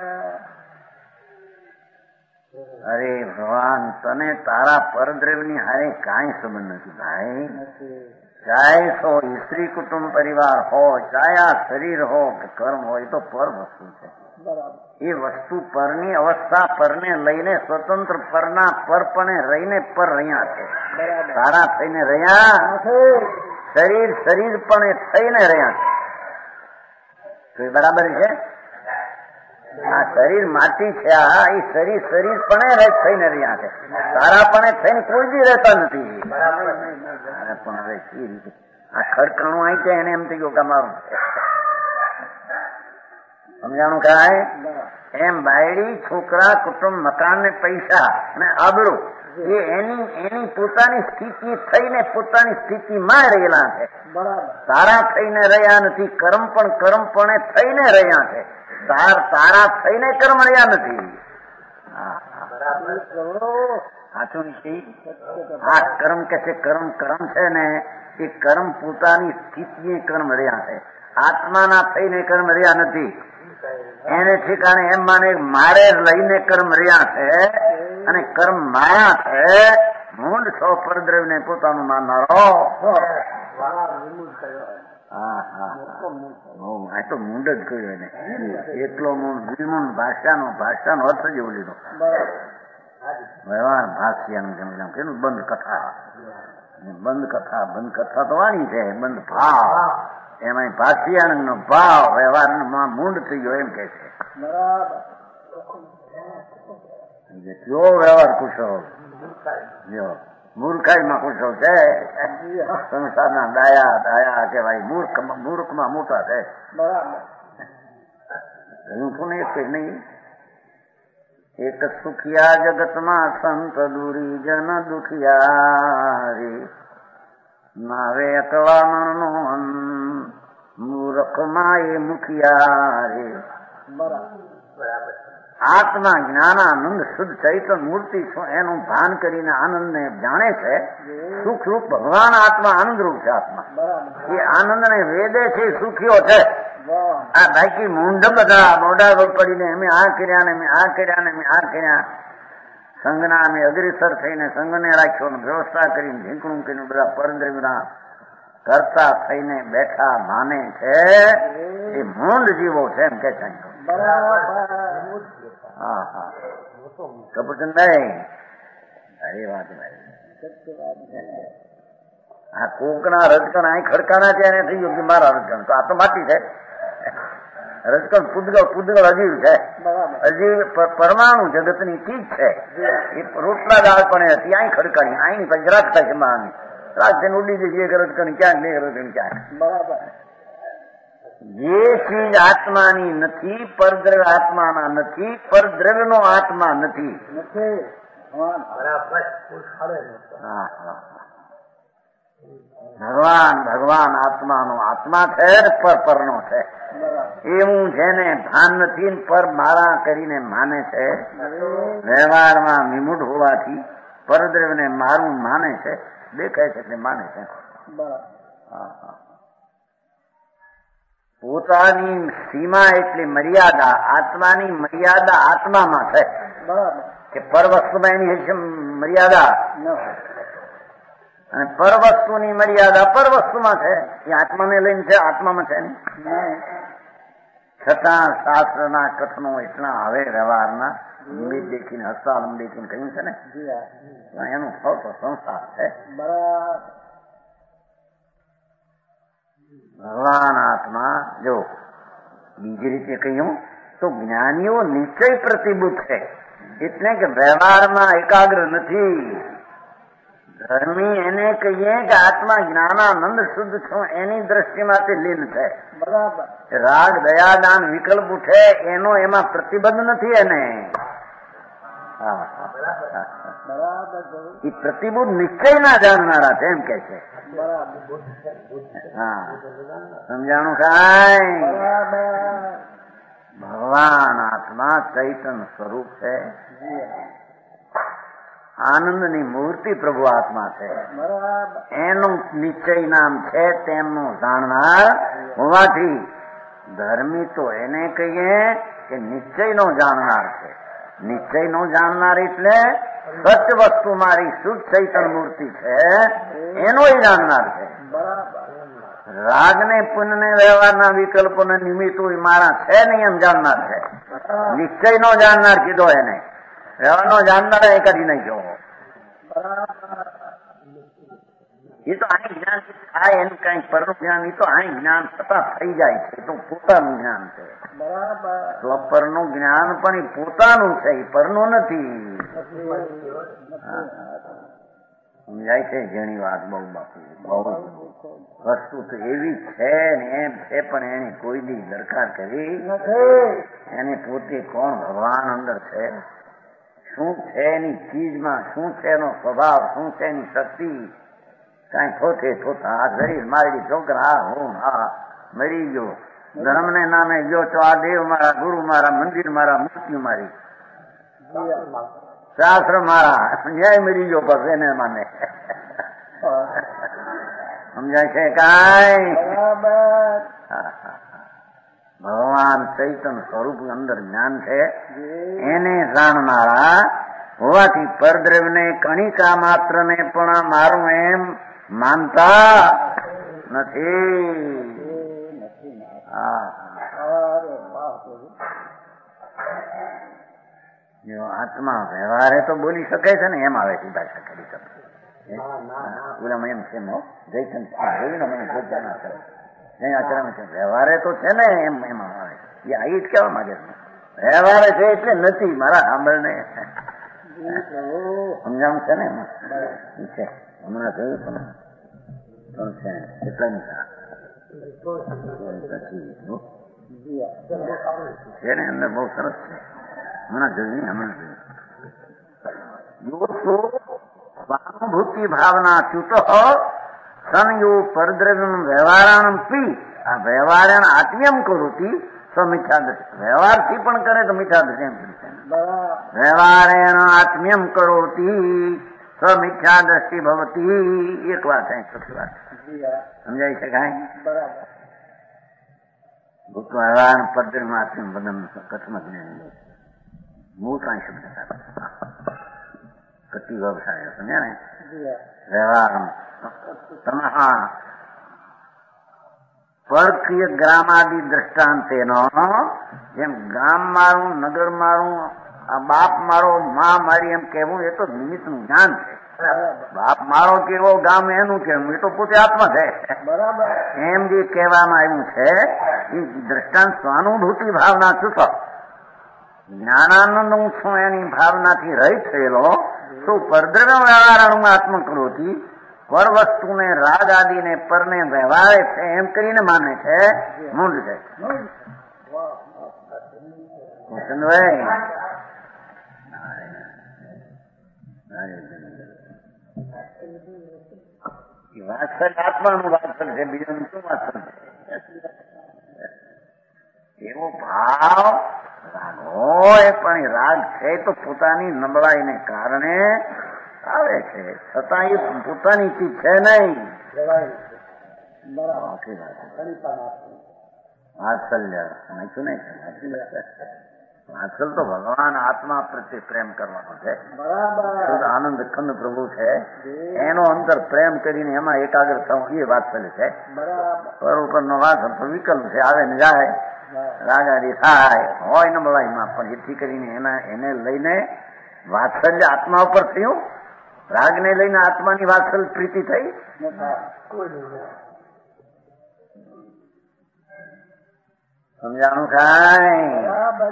અરે ભગવાન તને તારા પરદ્રવ્યની હારે કાંઈ સંબંધ નથી ભાઈ. ચાહે સો સ્ત્રી કુટુંબ પરિવાર હોય, ચાહે આ શરીર હો કે કર્મ હોય તો પર વસ્તુ છે. એ વસ્તુ પરની અવસ્થા પરને લઈને સ્વતંત્ર પરના પરપણે રહીને પર રહ્યા છે. સારા થઈને રહ્યા શરીર શરીર પણ થઈને રહ્યા છે. બરાબર છે. આ શરીર માટી છે, આ એ શરીર શરીર પણ થઈને રહ્યા છે, તારા પણ થઈને કોઈ બી રહેતા નથી. પણ હવે કઈ રીતે આ ખડકાણું આવી છે એને એમ થઈ ગયું કે અમારું સમજાણું કાય. એમ બાયડી છોકરા કુટુંબ મકાન ને પૈસા અને આબરૂ એ એની એની પોતાની સ્થિતિ થઈને પોતાની સ્થિતિમાં રહેલા છે. તારા થઈને રહ્યા નથી. કર્મ પણ કર્મ પણ થઈને રહ્યા છે. તાર તારા થઈને કર્મ રહ્યા નથી. સાચું નથી. આ કર્મ કે છે કર્મ કર્મ છે ને એ કર્મ પોતાની સ્થિતિ કર્મ રહ્યા છે. આત્માના થઈને કર્મ રહ્યા નથી. એને ઠેકાણે એમ માને મારે લઈને કર્મ રહ્યા છે અને કર્મ માયા છે. મૂંડ સો પરદ્રવ ને પોતાનું માનનારો. હા હા આ તો મૂંડ જ કહ્યું એને. એકલો મૂંડ દ્વિમૂંડ ભાષાનો ભાષાનો અર્થ જેવો લીધો. વ્યવહાર ભાષ્યાનું કેનું બંધ કથા. બંધ કથા બંધ કથા તો વાણી છે. બંધ ભાવ એમાં ભાષ્યાણ નો ભાવ વ્યવહારમાં મૂંડ થઈ ગયો એમ કે છે. કયો વ્યવહાર કુશળ મૂર્ખાઈમાં કુશળ છે. સંસારના દાયા દાયા કહેવાય. મૂર્ખ મૂર્ખમાં મોટા છે. હું એક નહીં એક સુખિયા જગતમાં સંત દુરી જન દુખિયારી નાવે અકળામણ નો મૂર્ખમાં એ મુખિયારી. આત્મા જ્ઞાનાનંદ શુદ્ધ ચૈતન્ય મૂર્તિ એનું ભાન કરીને આનંદ ને જાણે છે. સુખ રૂપ ભગવાન આત્મા આનંદ રૂપ છે. આત્મા એ આનંદ ને વેદે છે. સુખીઓ છે. આ બાકી મૂંઢ બધા મોઢા પર પડીને અમે આ કર્યા ને મેં આ કર્યા ને મેં આ કર્યા સંઘના અમે અગ્રેસર થઈને સંઘને રાખ્યો વ્યવસ્થા કરીને ઢીંકણું કરીને બધા પરદ્રવ્યના કરતા થઈને બેઠા માને છે. એ મૂંઢ જીવો છે એમ કે છે. હા હા કપૂરચંદભાઈ એ વાત આ કોકના રજકણ અહીં ખડકાના છે એને થઈ ગયું કે મારા રજકણ તો આ તો માટી છે. રજકણ પૂદગળ પૂદગળ અજીવ છે. અજીવ પરમાણુ જગતની ચીજ છે. એ રોટલા દાળ પણ હતી અહીં ખડકાની અહીં પછી રાખતા છે માની રાખીને ઉડી જઈએ રજકણ ક્યાંક નહીં રજકણ ક્યાંક. જે ચીજ આત્માની નથી પરદ્રવ્ય આત્માના નથી. પરદ્રવ્ય નો આત્મા નથી. ભગવાન ભગવાન આત્માનો આત્મા છે પર પરનો છે. એવું જેને ભાન નથી પર મારા કરીને માને છે. વ્યવહારમાં વિમૂઢ હોવાથી પરદ્રવ્યને મારું માને છે. દેખાય છે એટલે માને છે. પોતાની સીમા એટલી મર્યાદા આત્માની મર્યાદા આત્મામાં છે કે પર વસ્તુમાં એની મર્યાદા અને પર વસ્તુની મર્યાદા પર વસ્તુમાં છે. એ આત્માને લઈને છે. આત્મામાં છે નહીં. છતાં શાસ્ત્રના કથનો એટલા હવે વ્યવહારના લંબી દેખીને હસતા લંબી દેખીને કહ્યું છે ને એનું ફળ તો સંસાર છે. ભગવાન આત્મા જો બીજી રીતે કહ્યું તો જ્ઞાનીઓ નિશ્ચય પ્રતિબુદ્ધ છે. એટલે કે વ્યવહારમાં એકાગ્ર નથી. ધર્મી એને કહીએ કે આત્મા જ્ઞાનાનંદ શુદ્ધ છું એની દ્રષ્ટિમાં તે લીન છે. રાગ દયાદાન વિકલ્પ ઉઠે એનો એમાં પ્રતિબંધ નથી. એને એ પ્રતિબુદ્ધ નિશ્ચય ના જાણનારા છે એમ કે છે. હા સમજાણું કાંઈ. ભગવાન આત્મા ચૈતન્ય સ્વરૂપ છે. આનંદની મૂર્તિ પ્રભુ આત્મા છે. એનું નિશ્ચય નામ છે તેમનું જાણનાર હોવાથી ધર્મી તો એને કહીએ કે નિશ્ચય નો જાણનાર છે. નિશ્ચય નો જાણનાર એટલે સત્ય વસ્તુ મારી શુદ્ધ ચૈતન્ય મૂર્તિ છે એનો એ જાણનાર છે. રાગ ને પુણ્ય ને વ્યવહારના વિકલ્પો ને નિમિત્તો મારા છે નહીં એમ જાણનાર છે. નિશ્ચય નો જાણનાર કીધો એને. વ્યવહાર નો જાણનાર એ કદી નહીં જોવો. એ તો અહીં જ્ઞાન થાય એનું કઈ પરનું જ્ઞાન, એ તો અહીં જ્ઞાન થતા થઈ જાય છે, તો પોતાનું જ્ઞાન છે. સ્વપરનું જ્ઞાન પણ એ પોતાનું છે, એ પરનું નથી. સમજાય છે જેની વાત બહુ બાપુ, બહુ વસ્તુ તો એવી છે ને એમ છે, પણ એને કોઈ દી દરકાર કરી એને પોતે કોણ ભગવાન અંદર છે, શું છે એની ચીજમાં, શું છે એનો સ્વભાવ, શું છે એની શક્તિ, કઈ થોથે થોથા આ શરીર મારી છોકરા હું હા મરી ગયો, ધર્મને નામે ગયો તો આ દેવ મારા, ગુરુ મારા, મંદિર મારા, મૂર્તિ મારી, શાસ્ત્ર મારા, ન્યાય મરી ગયો બસ એને માને. સમજાય છે કઈ? ભગવાન ચૈતન સ્વરૂપ અંદર જ્ઞાન છે, એને જાણનારા હોવાથી પરદ્રવ્યને કણિકા માત્ર ને પણ મારું એમ માનતા નથી. જો આત્મા વ્યવહારે તો બોલી શકે છે ને, એમ આવે છે ભાષા કરી શકે. ઓલામાં એમ છે જયચંદ જોયું ને મને પોતાના કરે આચરણ છે, વ્યવહારે તો છે ને એમ એમાં આવે છે. એ જ કેવા માંગે છે વ્યવહારે છે એટલે નથી, મારા સાંભળને સમજાવું છે ને એમાં છે. હમણાં જોયું પણ છે એટલાની છે ને અંદર બહુ સરસ છે. હમણાં જોયું હમણાં જોયું સ્વાનુભૂતિ ભાવના ચ્યુત સંયો પરદ્રવ્યમ વ્યવહારાણ પી આ વ્યવહારણ આત્મ્યમ કરોતી સ્વમિથ્યા દ્રષ્ટિ. વ્યવહારથી પણ કરે તો મિથ્યા દ્રષ્ટિ એમ કરી છે. વ્યવહારેણ આત્મ્યમ કરોતી સ્વમિથ્યા દ્રષ્ટિ ભવતી. એક વાત છે, ચોખ્ખી વાત સમજાય છે કાંઈ? ભૂત વ્યવહાર પરદ્રવ્યમ આત્મ્યમ વદન કથમ જ્ઞાન મૂળ કાંઈ શબ્દ કતિ વ્યવસાય સમજ્યા ને વ્યવહાર પરકીય ગ્રામાદિ દ્રષ્ટાંતેનો જેમ ગામ મારું, નગર મારું, આ બાપ મારો, મા મારી એમ કહેવું એ તો નિમિત્તનું જ્ઞાન છે. બાપ મારો કેવો, ગામ એનું કહેવું એ તો પોતે આત્મા છે. એમ જે કહેવામાં આવ્યું છે એ દ્રષ્ટાંત સ્વાનુભૂતિ ભાવના ચૂસો જ્ઞાનાનંદ હું છું એની ભાવનાથી રહિત થયેલો શું પરદ્રવ્ય વ્યવહારણ આત્મકૃતિ પર વસ્તુને રાગ આદિને પરને વ્યવહારે છે એમ કરીને માને છે, મૂંડ છે. વાત્સલ્ય આત્માનું વાત્સલ્ય છે, બીજું શું વાત્સલ્ય છે? એવો ભાવ રાગ હોય પણ રાગ છે તો પોતાની નબળાઈને કારણે આવે છે, છતાં એ પોતાની ચીજ છે નહીં. વાત્સલ્ય નાખ્યું નહીં. વાત્સલ તો ભગવાન આત્મા પ્રત્યે પ્રેમ કરવાનો છે. શુદ્ધ આનંદ ખંડ પ્રભુ છે, એનો અંતર પ્રેમ કરીને એમાં એકાગ્ર થવું એ વાત્સલ્ય છે. પર ઉપરનો વાત્સલ તો વિકલ્પ છે, આવે ને જાય, રાગાડી થાય હોય નબળાઈમાં, પણ એથી કરીને એના એને લઈને વાત્સલ્ય આત્મા ઉપર થયું. રાગને લઈને આત્માની વાત્સલ પ્રીતિ થઈ સમજાણું કાંઈ?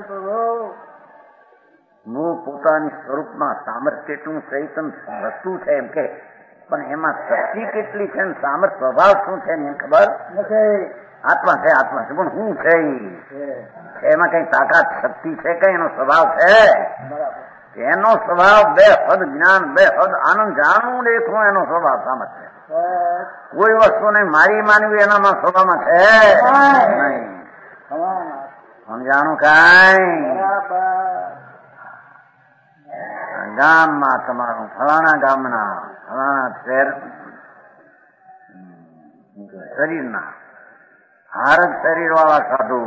હું પોતાની સ્વરૂપમાં સામર્થ્ય કેટલું ચૈતન વસ્તુ છે એમ કે, પણ એમાં શક્તિ કેટલી છે ને સામર્થ્ય સ્વભાવ શું છે ને એમ ખબર નથી. આત્મા છે, આત્મા છે, પણ હું છે એમાં કઈ તાકાત શક્તિ છે કઈ એનો સ્વભાવ છે? એનો સ્વભાવ બે હદ જ્ઞાન, બે હદ આનંદ, જાણવું દેખવું એનો સ્વભાવ સામર્થ્ય. કોઈ વસ્તુને મારી માનવી એનામાં સ્વભાવમાં છે નહીં. સમજાણું કાંઈ? ગામમાં તમારું ફલાણા ગામના ફલાણા શહેર શરીરના હારક શરીર વાળા સાધુ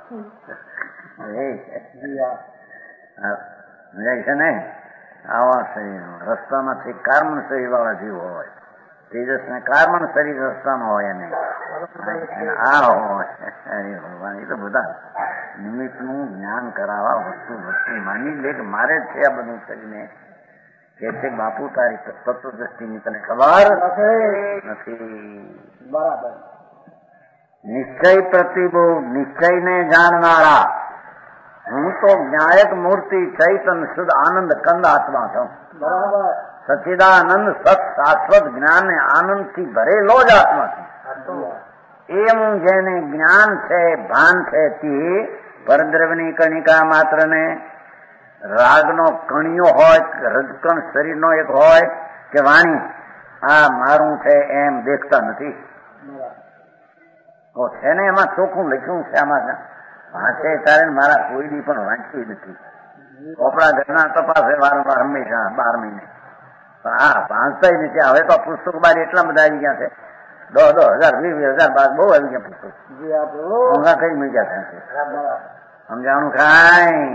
જાય છે ને, આવા શરીર રસ્તામાંથી કાર્મન શરીર વાળા જીવ હોય, તેજસ ને કાર્મન શરીર રસ્તામાં હોય એને આ હોય એ તો બધા નિમિત્તનું જ્ઞાન કરાવવા વસ્તુ વસ્તુ માની લે કે મારે જ છે આ બધું કરીને કે છે બાપુ તારી તત્વદ્રષ્ટિની તને ખબર નથી. બરાબર. નિશ્ચય પ્રતિભો નિશ્ચયને જાણનારા હું તો જ્ઞાયક મૂર્તિ ચૈતન શુદ્ધ આનંદ કંદ આત્મા છું. બરાબર. સચ્ચિદાનંદ સત શાશ્વત જ્ઞાન ને આનંદથી ભરેલો જ આત્મા છું. એમ જેને જ્ઞાન છે ભાન છે તે પરદ્રવ્યની કણિકા માત્ર ને રાગનો કણિયો હોય રજકણ શરીરનો એક હોય કે વાણી આ મારું છે એમ દેખતા નથી. છે ને એમાં ચોખ્ખું લખ્યું છે આમાં વાંચે તારે મારા કોઈ દી પણ વાંચ્યું નથી. આપણા ઘરના તપાસે વારંવાર હંમેશા બાર મહિને હા વાંચતા નથી. હવે તો પુસ્તક બાર એટલા બધા આવી ગયા છે દસ દસ હજાર વીસ વીસ હજાર બાદ બહુ આવી ગયા પુસ્તક. ઊંઘા કઈ મળી ગયા છે સમજાણું ખાય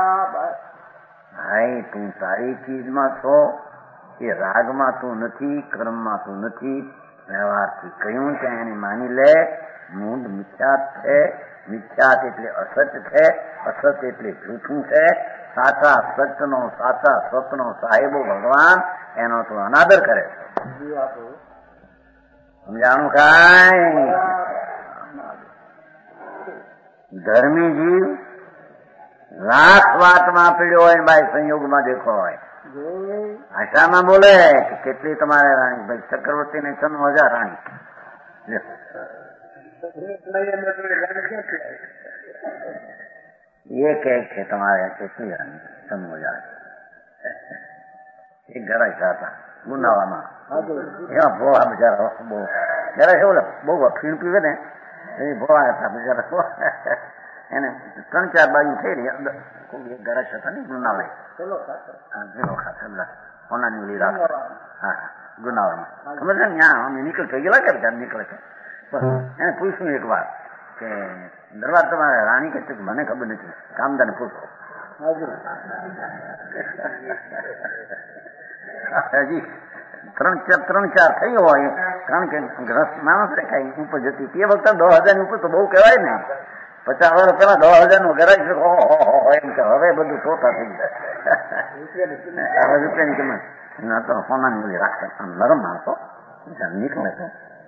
ભાઈ તું સારી ચીજમાં છો એ રાગમાં તું નથી કર્મમાં તું નથી વ્યવહારથી કહ્યું છે એને માની લે. મૂળ મિથ્યાત છે. મિથ્યાત એટલે અસત્ય છે. અસત્ય એટલે જૂઠું છે. સાચા સત્યનો સાચા સતનો સાહેબો ભગવાન એનો તું અનાદર કરે છે. સમજાણું કાંઈ ધર્મી જીવ લાખ વાતમાં પીડ્યો હોય ભાઈ સંયોગમાં દેખો હોય આશામાં બોલે કે કેટલી તમારે રાણી ભાઈ ચક્રવર્તી ને છન્નું હજાર રાણી એ કે છે તમારે કેટલી રાણી છન્નું હજાર એક ઘરા હતા ગુનાવામાં એમાં ભોવા બિચારા બહુ જરા છે બોલે બહુ ફીણ પીવે ને એ ભોવા હતા બિચારા એને ત્રણ ચાર બાજુ થઈ રહી અંદર એક ગરજ હતા ને ગુનાવાય જેનો ખાતર હોનાની ઓલી રાખ હા ગુનાવામાં ખબર છે ને ત્યાં અમે નીકળ થઈ ગયેલા કે બિચાર નીકળે છે એને પૂછ્યું એક વાર કે દરબાર તમારે રાણી કે મને ખબર નથી કામદારને પૂછો હજી ત્રણ ચાર ત્રણ ચાર થઈ હોય કારણ કે માણસ કઈ ઉપર જતી તે વખતે દસ હજાર ની ઉપર તો બહુ કહેવાય ને પચાસ વર્ષ પેલા દસ હજાર નું ગરાજ એમ કે હવે બધું ચોથા થઈ ગયા હવે રૂપિયાની કિંમત ના તો સોનાની બધી રાખશે નરમ માણસો નીકળે છે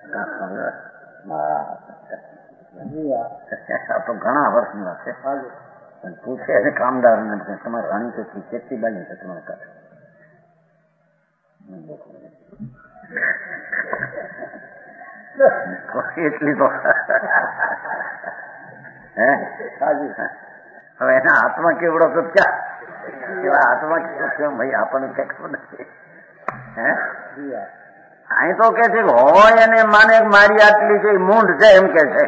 તો ઘણા વર્ષની વાત છે પણ પૂછે કામદાર ને તમારે રાણી તો કેટલી બાજુ છે તમારે કાઢે એટલી તો હે હવે એના હાથમાં કેવડો તો ક્યાં હાથમાં કેવો ભાઈ આપણને કઈ ખબર નથી હે અહીં તો કે છે હોય અને માને મારી આટલી છે મૂંઢ છે એમ કે છે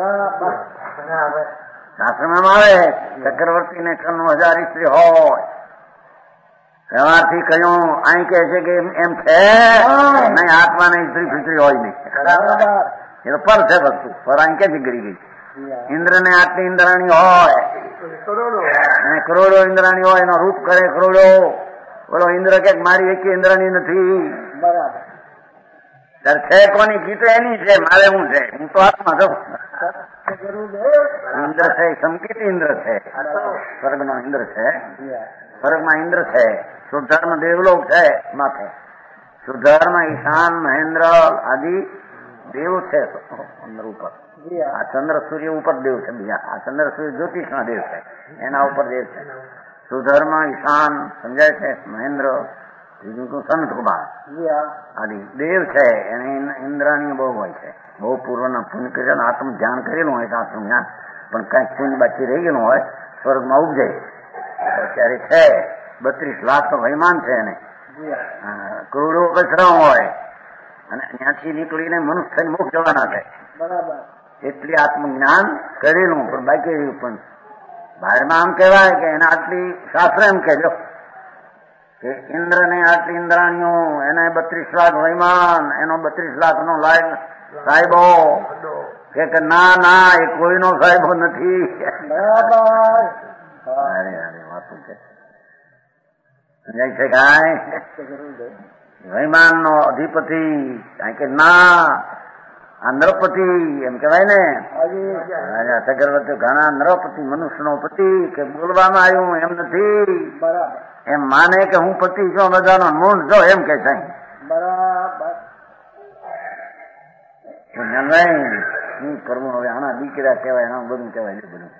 શાસ્ત્રમાં આવે ચક્રવર્તી ને છન્નું હજાર સ્ત્રી હોય વ્યવહારથી કહ્યું અહીં કે છે કે એમ છે નહીં આત્મા નહીં સ્ત્રી ફિત્રી હોય નહીં એ તો પર છે વસ્તુ પર અહીં ક્યાંથી ગરી ગઈ ઇન્દ્ર ને આટલી ઇન્દ્રાણી હોય અને કરોડો ઇન્દ્રાણી હોય એનો રૂપ કરે કરોડો બોલો ઇન્દ્ર કે મારી એક ઇન્દ્રાણી નથી ત્યારે છે કોની ગીતો એની છે મારે હું છે હું તો આત્મા છું ઇન્દ્ર છે સંકેત ઇન્દ્ર છે સ્વર્ગ નો ઇન્દ્ર છે સ્વર્ગમાં ઇન્દ્ર છે શુદ્ધર્મ દેવલોક છે માથે શુદ્ધર્મ ઈશાન મહેન્દ્ર આદિ દેવ છે અંદર ઉપર આ ચંદ્ર સૂર્ય ઉપર દેવ છે બીજા આ ચંદ્ર સૂર્ય જ્યોતિષ ના દેવ છે એના ઉપર દેવ છે સુધર્મ ઈશાન સમજાય છે મહેન્દ્ર બીજું તો સંત કુમાર આદિ દેવ છે એને ઇન્દ્રાણી બહુ હોય છે બહુ પૂર્વના પુણ્ય કરેલું આત્મ ધ્યાન કરેલું હોય આત્મ જ્ઞાન પણ કઈક પુણ્ય બાકી રહી ગયેલું હોય સ્વર્ગમાં ઉપજાય અત્યારે છે બત્રીસ લાખ તો વૈમાન છે એને કરોડો કચરા હોય અને ત્યાંથી નીકળીને મનુષ્ય મુખ જવાના છે એટલી આત્મજ્ઞાન કરેલું પણ બાકી રહ્યું પણ બહારમાં આમ કહેવાય કે એને આટલી શાસ્ત્ર એમ કહેજો કે ઇન્દ્ર ને આટલી ઇન્દ્રાણીઓ એને બત્રીસ લાખ વૈમાન એનો બત્રીસ લાખ નો લાયક સાહેબો કે ના ના એ કોઈનો સાહેબો નથી અરે અરે વાતું છે સમજાય છે કાંઈ વૈમાન નો અધિપતિ કારણ કે ના આ નૃપતિ એમ કેવાય ને રાજા ચક્રવર્તી ઘણા નૃપતિ મનુષ્યનો પતિ કે બોલવામાં આવ્યું એમ નથી, એમ માને કે હું પતિ છું બધાનો મૂળ જો એમ કે છે બરાબર. શું કરવું હવે આના દીકરા કહેવાય આના બધું કહેવાય બધું.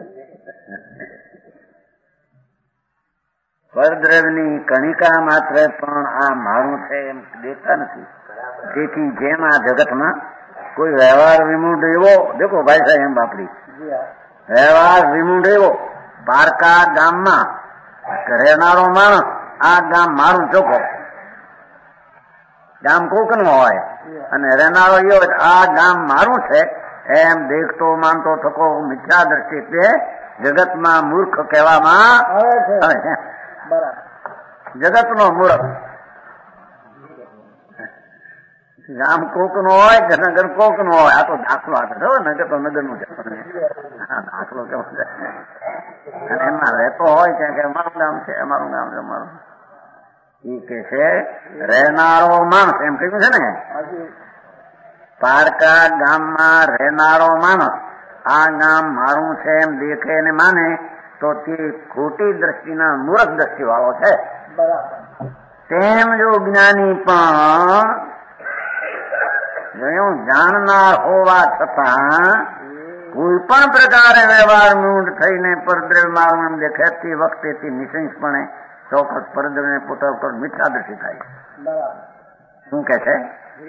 પરદ્રવ્યની કણિકા માત્ર પણ આ મારું છે એમ દેખતા નથી. તેથી જેમ આ જગતમાં કોઈ વ્યવહાર વિમૂઢ એવો દેખો ભાઈ સાહેબ એમ બાપડી વ્યવહાર વિમૂઢ એવો પારકા ગામમાં રહેનારો માણસ આ ગામ મારું ચોખ્ખો ગામ કોકનું હોય અને રહેનારો એવો આ ગામ મારું છે એમ દેખતો માનતો થકો મિથ્યા દ્રષ્ટિ તે જગતમાં મૂર્ખ કહેવામાં આવે છે. જગતનો મૂર્ખ ગામ કોક નો હોય કે નગર કોક નો હોય. આ તો દાખલો આપે છો નગર તો નગર નું છે દાખલો કેવો છે અને એમાં રહેતો હોય છે કે અમારું ગામ છે અમારું ગામ છે અમારું એ કે છે રહેનારો માણસ એમ કહ્યું છે ને પારકા ગામમાં રહેનારો માણસ આ ગામ મારું છે એમ દેખે ને માને તો તે ખોટી દ્રષ્ટિના મૂર્ખ દ્રષ્ટિ વાળો છે. તેમ જો જ્ઞાની પણ જાણનાર હોવા છતાં કોઈ પણ પ્રકારે વ્યવહાર મૂંઢ થઈને પરદ્રવ્ય મારું એમ દેખે તે વખતે તે નિશંસપણે ચોક્કસ પરદ્રવ્યને પોતા ઉપર મિથ્યા દ્રષ્ટિ થાય. શું કે છે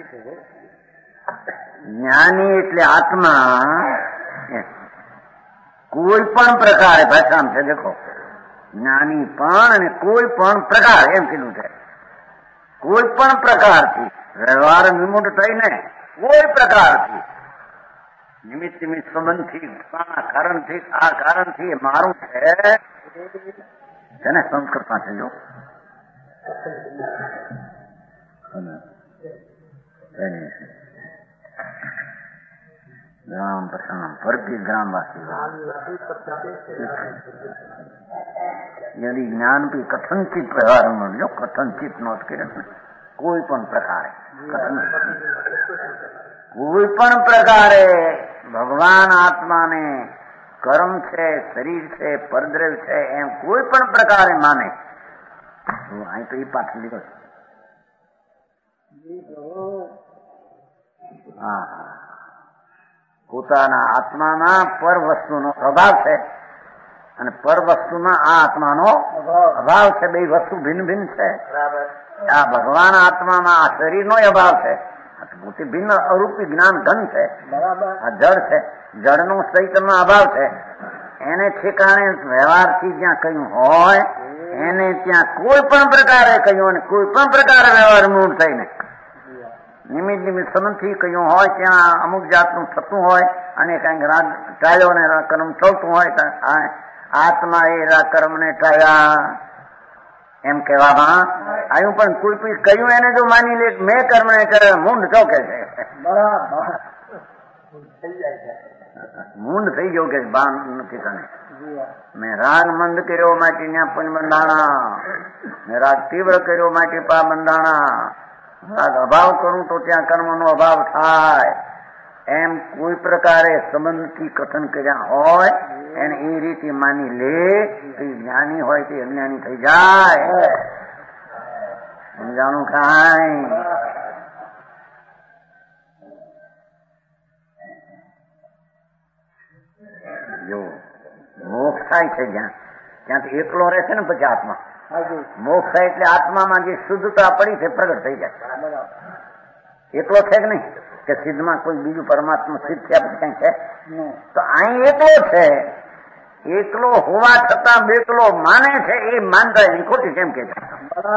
જ્ઞાની એટલે આત્મા કોઈ પણ પ્રકારે ભાષામાં છે દેખો જ્ઞાની પણ અને કોઈ પણ પ્રકાર એમ કીધું છે. કોઈ પણ પ્રકારથી વ્યવહાર વિમૂઢ થઈને કોઈ પ્રકારથી નિમિત્ત નિમિત્ત સંબંધથી કારણથી આ કારણથી મારું છે તેને સંસ્કૃતમાં છે જો ગ્રામ પ્રસન્ન ભરતી ग्रामवासी यदि ज्ञान भी कथनचित व्यवहार में जो कथनचित नोट करे कोई पण प्रकारे कोई पण प्रकारे भगवान आत्मा ने कर्म છે શરીર છે પરદ્રવ્ય છે એમ કોઈ પણ પ્રકારે માને અહીં તો એ પાઠ લીધો હા પોતાના આત્માના પર વસ્તુનો અભાવ છે અને પર વસ્તુમાં આ આત્માનો અભાવ છે. બે વસ્તુ ભિન્ન ભિન્ન છે. આ ભગવાન આત્મામાં આ શરીરનો અભાવ છે. પોતે ભિન્ન અરૂપી જ્ઞાન ઘન છે. આ જળ છે. જળનો ચૈતન્ય અભાવ છે. એને ઠેકાણે વ્યવહારથી જ્યાં કહ્યું હોય એને ત્યાં કોઈ પણ પ્રકારે કહ્યું અને કોઈ પણ પ્રકારે વ્યવહાર મૂળ થઈને નિમિત્ત નિમિત્ત સંબંધથી કહ્યું હોય ત્યાં અમુક જાતનું થતું હોય અને કંઈક રાગ ટાળ્યો ને કર્મ ચાલતું હોય આત્મા એ કર્મને ટાળ્યા એમ કહેવામાં આવ્યું. પણ કોઈ કોઈ કહ્યું એને જો માની લે મેં કર્મને કરે મૂંડ ચોકે છે મૂંડ થઈ ગયો કે બાન નથી તને મેં રાગ મંદ કર્યો માટે ત્યાં પણ બંધાણા મેં રાગ તીવ્ર કર્યો માટે પા બંધાણા રાગ અભાવ કરું તો ત્યાં કર્મનો અભાવ થાય એમ કોઈ પ્રકારે સંબંધથી કથન કર્યા હોય એને એ રીતે માની લે તો જ્ઞાની હોય તે અજ્ઞાની થઈ જાય. સમજાણું કાંઈ જો મોક્ષ થાય છે જ્યાં ત્યાંથી એકલો રહેશે ને પછી આત્મા મોક્ષ થાય એટલે આત્મામાં જે શુદ્ધતા પડી છે પ્રગટ થઈ જાય. એકલો છે કે નહીં કે સિદ્ધમાં કોઈ બીજું પરમાત્મા સિદ્ધ થયા પછી કઈ છે તો અહીં એકલો છે. એકલો હોવા છતાં બેકલો માને છે એ માનતા એની ખોટી કેમ કે છે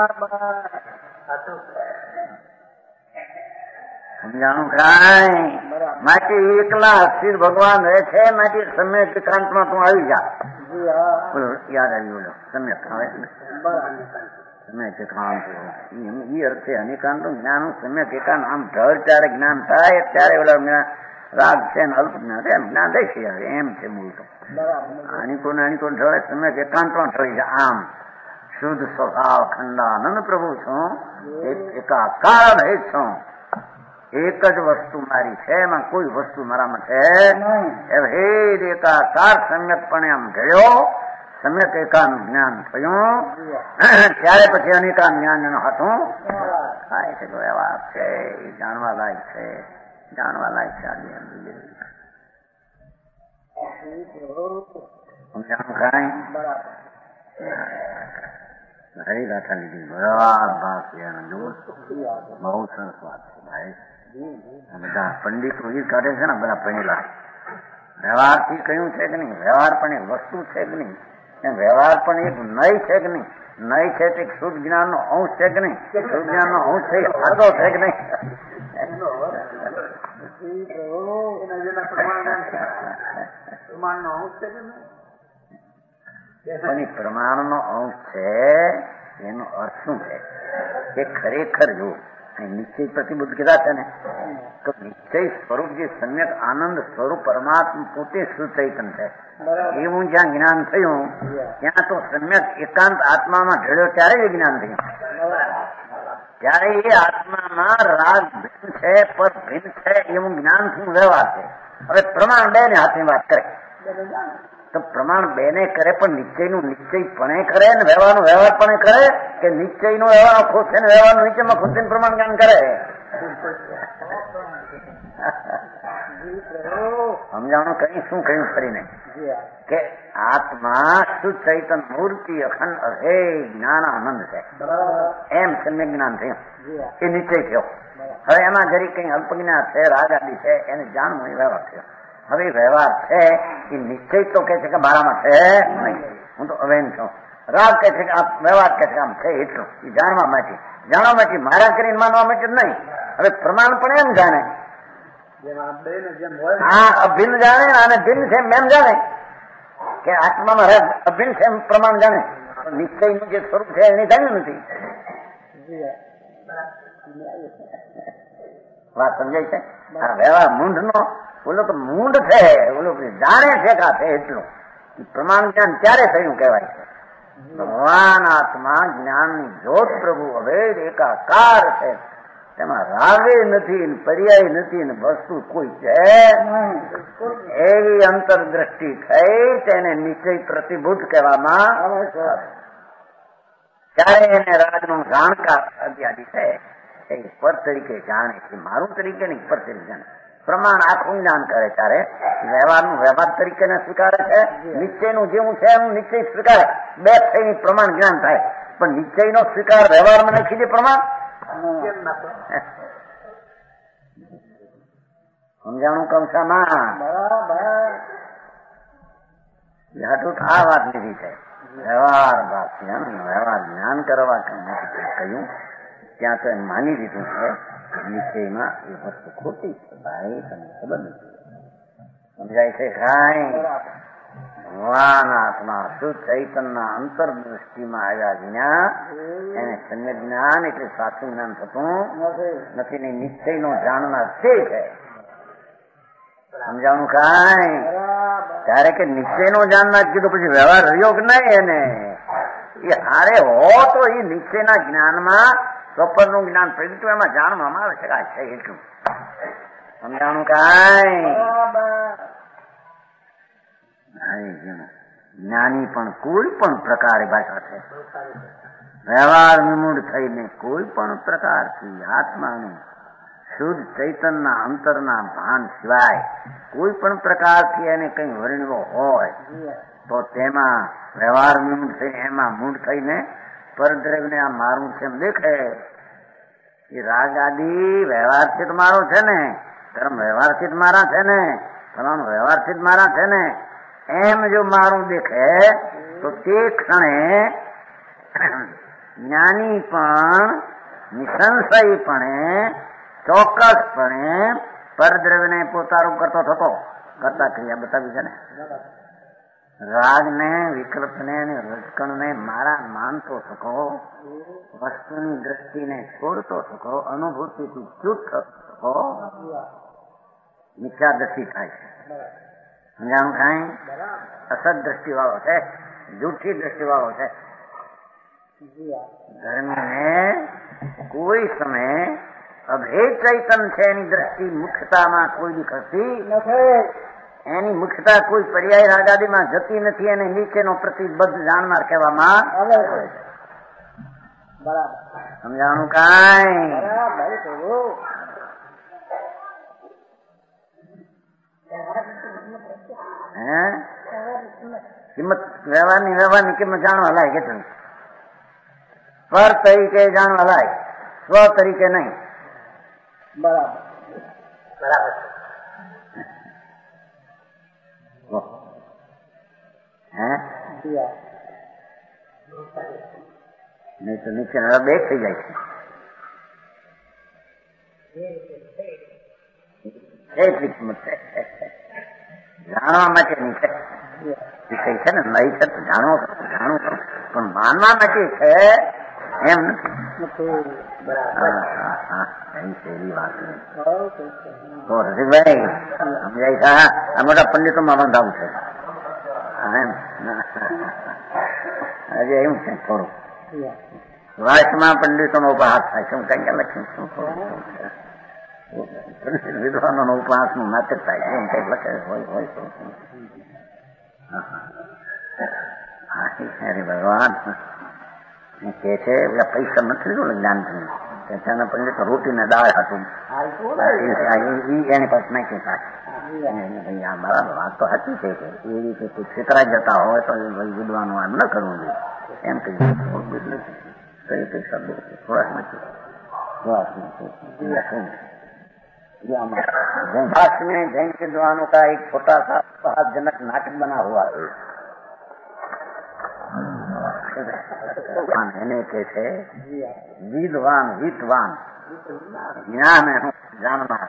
સમજાણું કાંઈ માટે એકલા સ્થિર ભગવાન રહે છે માટે સમ્યક એકાંતમાં તું આવી જા. યાદ આવ્યું સમ્યક આવે સમ્યક એકાંત એ અર્થે અનેકાંત જ્ઞાન સમ્યક એકાંત આમ ઢળ ત્યારે જ્ઞાન થાય ત્યારે ઓલા રાગ છે ને અલ્પ જ્ઞાન એમ જ્ઞાન થઈ છે એમ છે બોલતો આનીકો ને આનીકો ઢળે સમ્યક એકાંતમાં ઢળી જાય. આમ શુદ્ધ સ્વભાવ ખંડાનંદ પ્રભુ છું એકાકાર રહે છું એક જ વસ્તુ મારી છે, એમાં કોઈ વસ્તુ મારામાં છે ભેદ એકાકાર સમ્યકપણે આમ જોયો, સમ્યક એકાનું જ્ઞાન થયું, ત્યારે પછી અનેકા જ્ઞાન એનો હતું થાય છે. વ્યવહાર છે એ જાણવા લાયક છે, જાણવા લાયક છે. સમજાણું કાંઈ હરી ગાથા લીધી બરાબર ભાગ બહુ સરસ વાત છે ભાઈ. બધા પંડિતો એ કરે છે ને બધા પહેલા વ્યવહાર થી કયું છે કે નહીં, વ્યવહાર પણ એક વસ્તુ છે કે નહીં, વ્યવહાર પણ એક નય છે કે નહીં, નય છે તે શુદ્ધ જ્ઞાન નો અંશ છે કે નહીં, શુદ્ધ જ્ઞાન નો અંશ છે સાદો છે કે નહીં. પ્રમાણ નો અંશ છે એનો અર્થ શું છે કે ખરેખર જો નિશ્ચય પ્રતિબુદ્ધ કીધા છે ને, તો નિશ્ચય સ્વરૂપ જે સમ્યક આનંદ સ્વરૂપ પરમાત્મા પોતે સુચૈતન છે એવું જ્યાં જ્ઞાન થયું ત્યાં તો સમ્યક એકાંત આત્મામાં ઢળ્યો ત્યારે એ જ્ઞાન થયું. ત્યારે એ આત્મામાં રાગ ભિન્ન છે પર ભિન્ન છે એવું જ્ઞાન થયું, વ્યવહાર છે. હવે પ્રમાણ બે ને હાથની વાત કરે તો પ્રમાણ બે ને કરે પણ નિશ્ચયનું નિશ્ચયપણે કરે ને વ્યવહારનો વ્યવહાર પણ કરે કે નિશ્ચયનો વ્યવહાર ખુશ છે ને વ્યવહારનો નિશ્ચયમાં ખુશ થઈને પ્રમાણ જ્ઞાન કરે. સમજાવવાનું કઈ શું કહ્યું ફરીને કે આત્મા શુદ્ધ ચૈતન મૂર્તિ અખંડ અભે જ્ઞાન આનંદ છે એમ સમ્યક જ્ઞાન થયું, એ નિશ્ચય થયો. હવે એમાં જરી કઈ અલ્પજ્ઞાન છે, રાગ આદિ છે, એને જાણવું એ વ્યવહાર થયો. હવે વ્યવહાર છે એ નિશ્ચય તો કે છે કે મારામાં છે નહીં, હું તો અવેન છું. રાગ કે છે કે આ વ્યવહાર કે છે આમ છે એટલું એ જાણવા માટે, જાણવા માટે મારા કરીને માનવા માટે નહીં. હવે પ્રમાણ પણ એમ જાણે હા અભિન્ન જાણે અને ભિન્ન છે એમ જાણે કે આત્મામાં અભિન્ન છે એમ પ્રમાણ જાણે, નિશ્ચયનું જે સ્વરૂપ છે એને જાણ્યું નથી. વાત સમજાય છે? આ વ્યવહાર મૂંઢ નો બોલો તો મૂંઢ છે, બોલો જાણે છે કે આ છે એટલું પ્રમાણ જ્ઞાન ત્યારે થયું કહેવાય છે. ભગવાન આત્મા જ્ઞાનની જ્યોત પ્રભુ અભેદ એકાકાર છે, તેમાં રાગે નથી, પર્યાય નથી, ને વસ્તુ કોઈ છે એવી અંતરદ્રષ્ટિ થઈ તેને નિશ્ચય પ્રતિભૂત કહેવામાં આવે છે. ત્યારે એને રાજનું જાણકાર અધ્યાદી છે એ પર તરીકે જાણે છે, મારું તરીકે નહીં પર તરીકે જાણે. પ્રમાણ આખું જ્ઞાન કરે ત્યારે વ્યવહારનું વ્યવહાર તરીકે સ્વીકારે છે, નિશ્ચયનું જેવું છે એમ નિશ્ચય સ્વીકારે. બે થઈને પ્રમાણ જ્ઞાન થાય, પણ નિશ્ચયનો સ્વીકાર વ્યવહારમાં નાખી દે પ્રમાણ. સમજાણું કમસામાં બરાબર આ વાત લીધી છે. વ્યવહાર વ્યવહાર જ્ઞાન કરવા કહ્યું ત્યાં તો એમ માની દીધું છે નિશ્ચયમાં એ વસ્તુ ખોટી છે. ભાઈ તમને ખબર નથી, સમજાય છે કાંઈ? ભગવાન આત્મા શુદ્ધ ચૈતનના અંતરદૃષ્ટિમાં આવ્યા જ્ઞાન એને સમ્યક જ્ઞાન એટલે સાચું જ્ઞાન થતું નથી ને નિશ્ચયનો જાણનાર તે છે. સમજાવનું કાંઈ? ત્યારે કે નિશ્ચયનો જાણનાર કીધું પછી વ્યવહાર રહ્યો કે નહીં એને એ હારે હો તો એ નિશ્ચયના જ્ઞાનમાં સ્વપ્નનું જ્ઞાન પ્રગટ્યું એમાં જાણવામાં આવે છે કે આ છે એટલું. સમજાણું કાંઈ? જ્ઞાની પણ કોઈ પણ પ્રકારે ભાષા છે, વ્યવહાર વિમૂઢ થઈને કોઈ પણ પ્રકારથી આત્માનું શુદ્ધ ચૈતનના અંતરના ભાન સિવાય કોઈ પણ પ્રકારથી એને કઈ વર્ણવો હોય તો તેમાં વ્યવહાર વિમૂઢ થઈને એમાં મૂઢ થઈને પરદ્રવ્યને આ મારું છે એમ દેખે. એ રાગ આદિ વ્યવહારથી જ મારો છે ને, ધર્મ વ્યવહારથી જ મારા છે ને, ફલાણું વ્યવહારથી જ મારા છે ને એમ જો મારું દેખે તો તે ક્ષણે જ્ઞાની પણ નિસંશયપણે ચોક્કસપણે પરદ્રવ્યને પોતારું કરતો થતો કરતા ક્રિયા બતાવી છે ને. રાગને વિકલ્પને રજકણને મારા માનતો થકો, વસ્તુની દ્રષ્ટિને છોડતો થકો, અનુભૂતિથી ચૂપ થતો મિથ્યા દ્રષ્ટિ થાય છે. સમજાણું કાંઈ? અસત દ્રષ્ટિ વાળો છે, જૂઠી દ્રષ્ટિ વાળો છે. ધર્મને કોઈ સમયે અભેદ ચૈતન છે. એની દ્રષ્ટિ મુખ્યતામાં કોઈ બી ખસતી નથી. એની મુખ્યતા કોઈ પર્યાય રાગાદીમાં જતી નથી. અને નીચેનો પ્રતિબદ્ધ જાણનાર કહેવામાં આવે છે. બરાબર સમજાણું કાંઈ? હે કિંમત વ્યવહારની વ્યવહારની કિંમત જાણવા લાય કેટલી પર તરીકે જાણવા લાય, સ્વ તરીકે નહીં. બરાબર બરાબર હે નહીં તો નીચે બે થઈ જાય છે. એટલી કિંમત છે જાણવા માટેની છે. વિષય છે ને નહીં છે તો જાણવો જાણવું કરું પણ માનવા માટે છે એમ નથી. એવી વાત તો રસિકભાઈ સમજાય છે. આ મોટા પંડિતોમાં બંધાવું છે એમ હજી એવું છે થોડું વાસમાં પંડિતોનો ઉપહાસ થાય છે. હું કઈ કે લખ્યું શું વિદ્વાનો નો ઉપહાસ નું નાટક થાય છે. એમ કઈક લખે હોય હોય અરે ભગવાન કે છે પૈસા નથી લીધું જ્ઞાન થી પંડિતો રોટીને દાળ હતું એની પાસે નાખી ભાઈ આ બરાબર વાત તો સાચી છે કે એ રીતે છેતરાઈ જતા હોય તો વિદ્વાનો આમ ન કરવું જોઈએ એમ કહી કઈ કઈ શબ્દો થોડાક નથી भाष में जैन के विद्वानों का एक छोटा सा अपहासजनक नाटक बना हुआ है. એને કે છે વિદ્વાન વિદ્વાન જ્ઞાન જાણનાર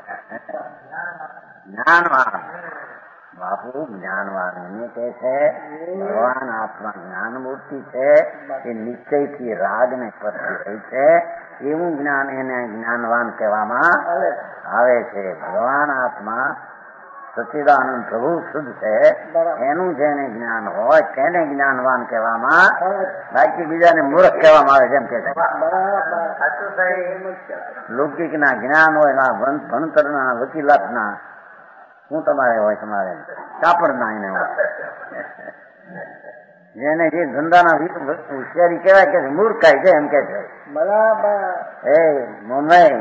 જ્ઞાનવાન બાપુ જ્ઞાનવાન એને કે છે ભગવાન આત્મા જ્ઞાન મૂર્તિ છે. એ નિશ્ચયથી રાગ ને સ્પર્શી રહી છે. એવું જ્ઞાન એને જ્ઞાનવાન કહેવામાં આવે છે. ભગવાન આત્મા સચ્ચિદાનંદ પ્રભુ શુદ્ધ છે. એનું જેને જ્ઞાન હોય તેને જ્ઞાનવાન કહેવામાં, બાકી બીજાને મૂર્ખ કહેવામાં આવે છે. એમ કે લૌકિક ના જ્ઞાન હોય ના ભણતર ના વકીલાત ના શું તમારે હોય તમારે કાપડ ના એને હોય જેને જે ધંધાના હોશિયારી કહેવાય કે મૂર્ખાય છે એમ કે છે. બરાબર એ મુંબઈ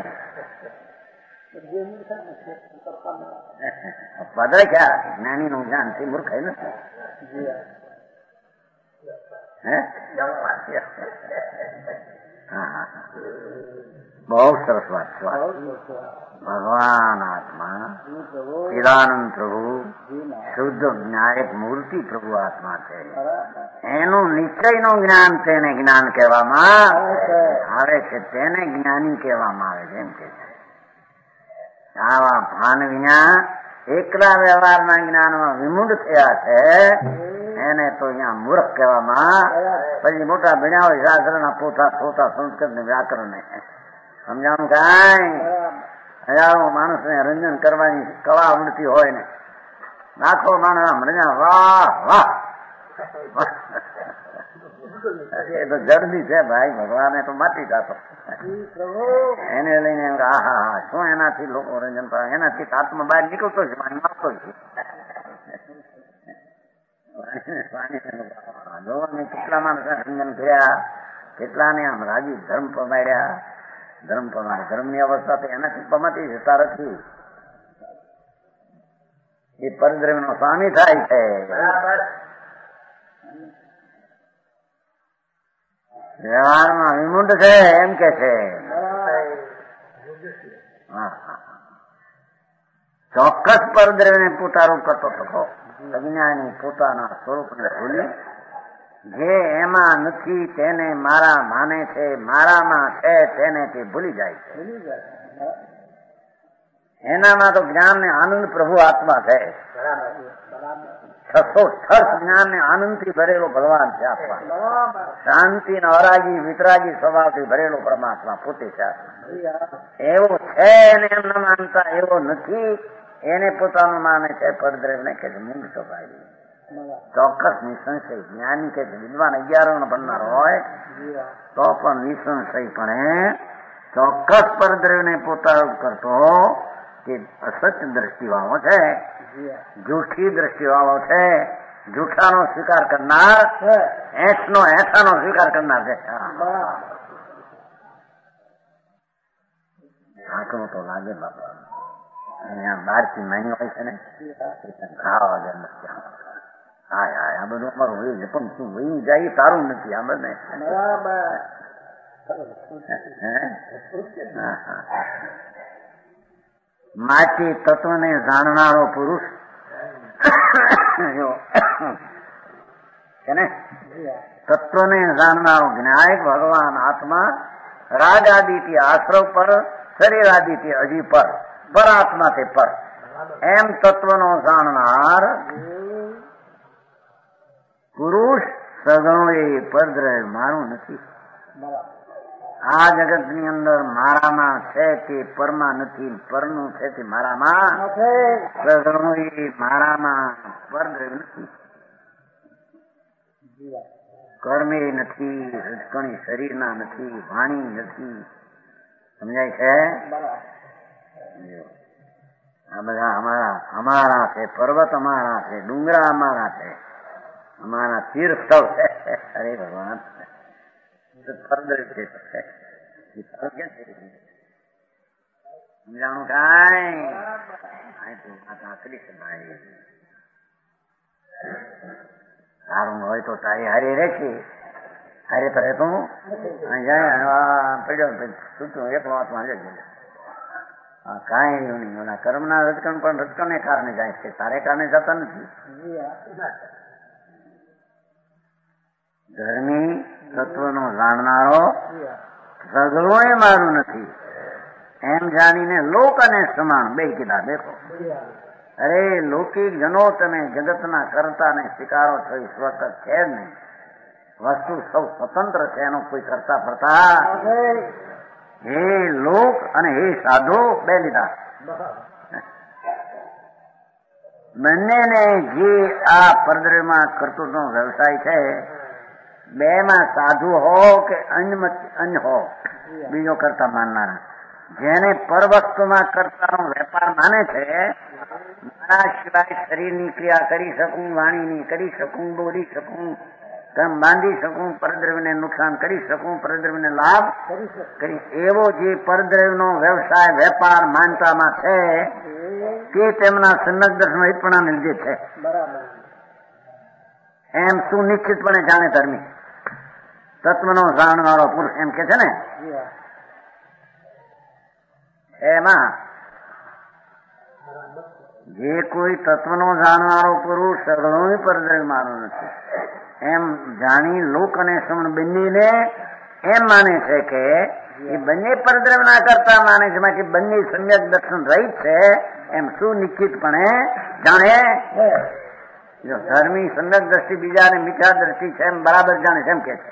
પદરે ક્યાં જ્ઞાની નું જ્ઞાન છે મૂર્ખાય નથી. હા બહુ સરસ વાત છે. ભગવાન આત્મા ચિદાનંદ પ્રભુ શુદ્ધ જ્ઞાયક મૂર્તિ પ્રભુ આત્મા છે. એનું નિશ્ચયનું જ્ઞાન તેને જ્ઞાન કહેવામાં આવે છે. તેને જ્ઞાની કહેવામાં આવે છે. એમ કે છે આવા ભાન વિના એકલા વ્યવહારના જ્ઞાનમાં વિમૂઢ થયા છે એને તો અહીંયા મૂર્ખ કહેવામાં. પછી મોટા ભણ્યા હોય શાસ્ત્રના પોતા પોતા સંસ્કૃત ને વ્યાકરણ સમજાણું કાંઈ હજારો માણસને રંજન કરવાની કળા આવડતી હોય ને લાખો માણસ રંજન વાહ વાહ એ તો જડબી છે ભાઈ. ભગવાને તો માટી જાતો એને લઈને હા હા હા શું એનાથી લોકો રંજન કરે એનાથી આત્મા બહાર નીકળતો છે પાણી મારતો છે. જોવાને કેટલા માણસ રંજન કર્યા કેટલાને આમ રાજી ધર્મ પમાડ્યા. ધર્મ પમાડે ધર્મની અવસ્થા તો એનાથી પમાતી જતા નથી. એ પરદ્રવ્ય નો સ્વામી થાય છે. વ્યવહારમાં વિમુંડ છે એમ કે છે. ચોક્કસ પરદ્રવ્યને પોતાનું કરતો હતો. અજ્ઞાની પોતાના સ્વરૂપને ભૂલી જે એમાં નથી તેને મારા માને છે, મારામાં છે તેને તે ભૂલી જાય છે. એનામાં તો જ્ઞાન ને આનંદ પ્રભુ આત્મા છે. છસો છસ જ્ઞાન ને આનંદ થી ભરેલો ભગવાન છે આત્મા. શાંતિ ને અરાગી વિતરાગી સ્વભાવથી ભરેલો પરમાત્મા પોતે છે. એવો છે એને એમ ન માનતા એવો નથી એને પોતાનું માને છે. પરદ્રવ્યને કે મૂળ સ્વભાવ ચોક્કસ નિસંશય જ્ઞાની કે વિદ્વાન અગિયાર નો ભણનાર હોય તો પણ નિસંશય પણ ચોક્કસ પરદ્રવ્યને પોતા કરતો કે અસત્ય દ્રષ્ટિવાળો છે, જૂઠી દ્રષ્ટિવાળો છે, જૂઠાનો સ્વીકાર કરનાર, એઠનો એઠાનો સ્વીકાર કરનાર છે. આંકડો તો લાગે બાપા. અહીંયા બાર થી મહિનો હોય છે ને ખાવા વગર નથી. હાય હાય આ બધું અમારું વહી છે પણ શું વહી જાય તારું નથી. આ બધે માટી તત્વને જાણનારો પુરુષ છે ને, તત્વને જાણનારો જ્ઞાયક ભગવાન આત્મા રાગ આદિથી આશ્રવ પર, શરીર આદિથી હજી પર, પર આત્મા તે પર, એમ તત્વનો જાણનાર પુરુષ સગણો એ પરદ્રવ્ય મારું નથી. આ જગત ની અંદર મારામાં છે તે પરમાં નથી, પરનું છે તે મારામાં, સગણો એ મારામાં પરદ્રવ્ય નથી. કર્મે નથી, હજકણી શરીરના નથી, વાણી નથી. સમજાય છે? આ બધા અમારા અમારા છે, પર્વત અમારા છે, ડુંગરા અમારા છે, અમારા તીર્થ છે. અરે ભગવાન સમજાણું કાંઈ સારું હોય તો તારી હારી રે છે, હારે તો રહેતું પડ્યો છૂટું એક વાતમાં જઈ કાંઈ રહ્યું નહીં. ઓલા કર્મના રજકણ પણ રજકણને કારણે જાય છે, તારે કારણે જતા નથી. ધર્મી તત્વનો જાણનારો સગળો એ મારું નથી એમ જાણીને લોક અને સમાન બે કીધા. દેખો અરે લૌકિક જનો તમે જગતના કરતા ને સ્વીકારો છો એ સ્વત છે જ નહીં. વસ્તુ સૌ સ્વતંત્ર છે, એનો કોઈ કરતા ફરતા. હે લોક અને હે સાધુ બે લીધા. બંનેને જે આ પરદ્રવ્યમાં કર્તૃત્વનો વ્યવસાય છે, બે માં સાધુ હો કે અન્ય હો, બીજો કરતા માનનારા, જેને પર વસ્તુમાં કરતાનો વેપાર માને છે, મારા સિવાય શરીરની ક્રિયા કરી શકું, વાણીની કરી શકું, બોલી શકું, કામ બાંધી શકું, પરદ્રવ્યને નુકસાન કરી શકું, પરદ્રવ્યને લાભ કરી, એવો જે પરદ્રવ્યનો વ્યવસાય વેપાર માનતામાં છે તે તેમના સમ્યક દર્શન હિતપણાને લીધે છે. એમ સુનિશ્ચિતપણે જાણે ધર્મી તત્વનો જાણનારો પુરુષ એમ કે છે ને. એમાં જે કોઈ તત્વનો જાણનારો પુરુષ સગળો પરદ્રવ્ય મારો નથી એમ જાણી લોક અને શ્રવણ બંનેને એમ માને છે કે એ બંને પરદ્રવ્ય ના કરતા માને છે, માટે બંને સમ્યક દર્શન રહિત છે એમ સુનિશ્ચિતપણે જાણે. જો ધર્મી સમ્યક દ્રષ્ટિ બીજાને મિથ્યા દ્રષ્ટિ છે એમ બરાબર જાણે છે એમ કે છે.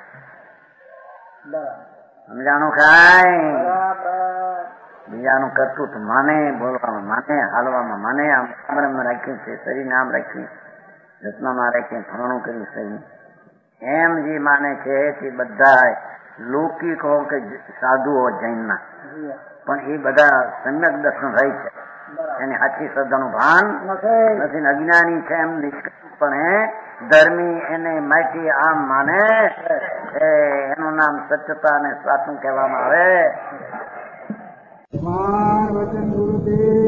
સમજાણું કાંઈ? બીજાનું કરતું તો માને, બોલવામાં માને, હાલવામાં માને, આમ સામરામાં રાખ્યું છે, શરીરને આમ રાખ્યું, રત્નમાં રાખીને ફરણું કર્યું શરીર, એમ જે માને છે તે બધા લૌકિક હો કે સાધુ હો જૈનના, પણ એ બધા સમ્યક દર્શન રહી છે, એની સાચી શ્રદ્ધાનું ભાન નથી, અજ્ઞાની છે એમ નિષ્કપણે ધર્મી એને માટી આમ માને, એનું નામ સત્યતા અને સાચું કહેવામાં આવે. વચન ગુરુદેવ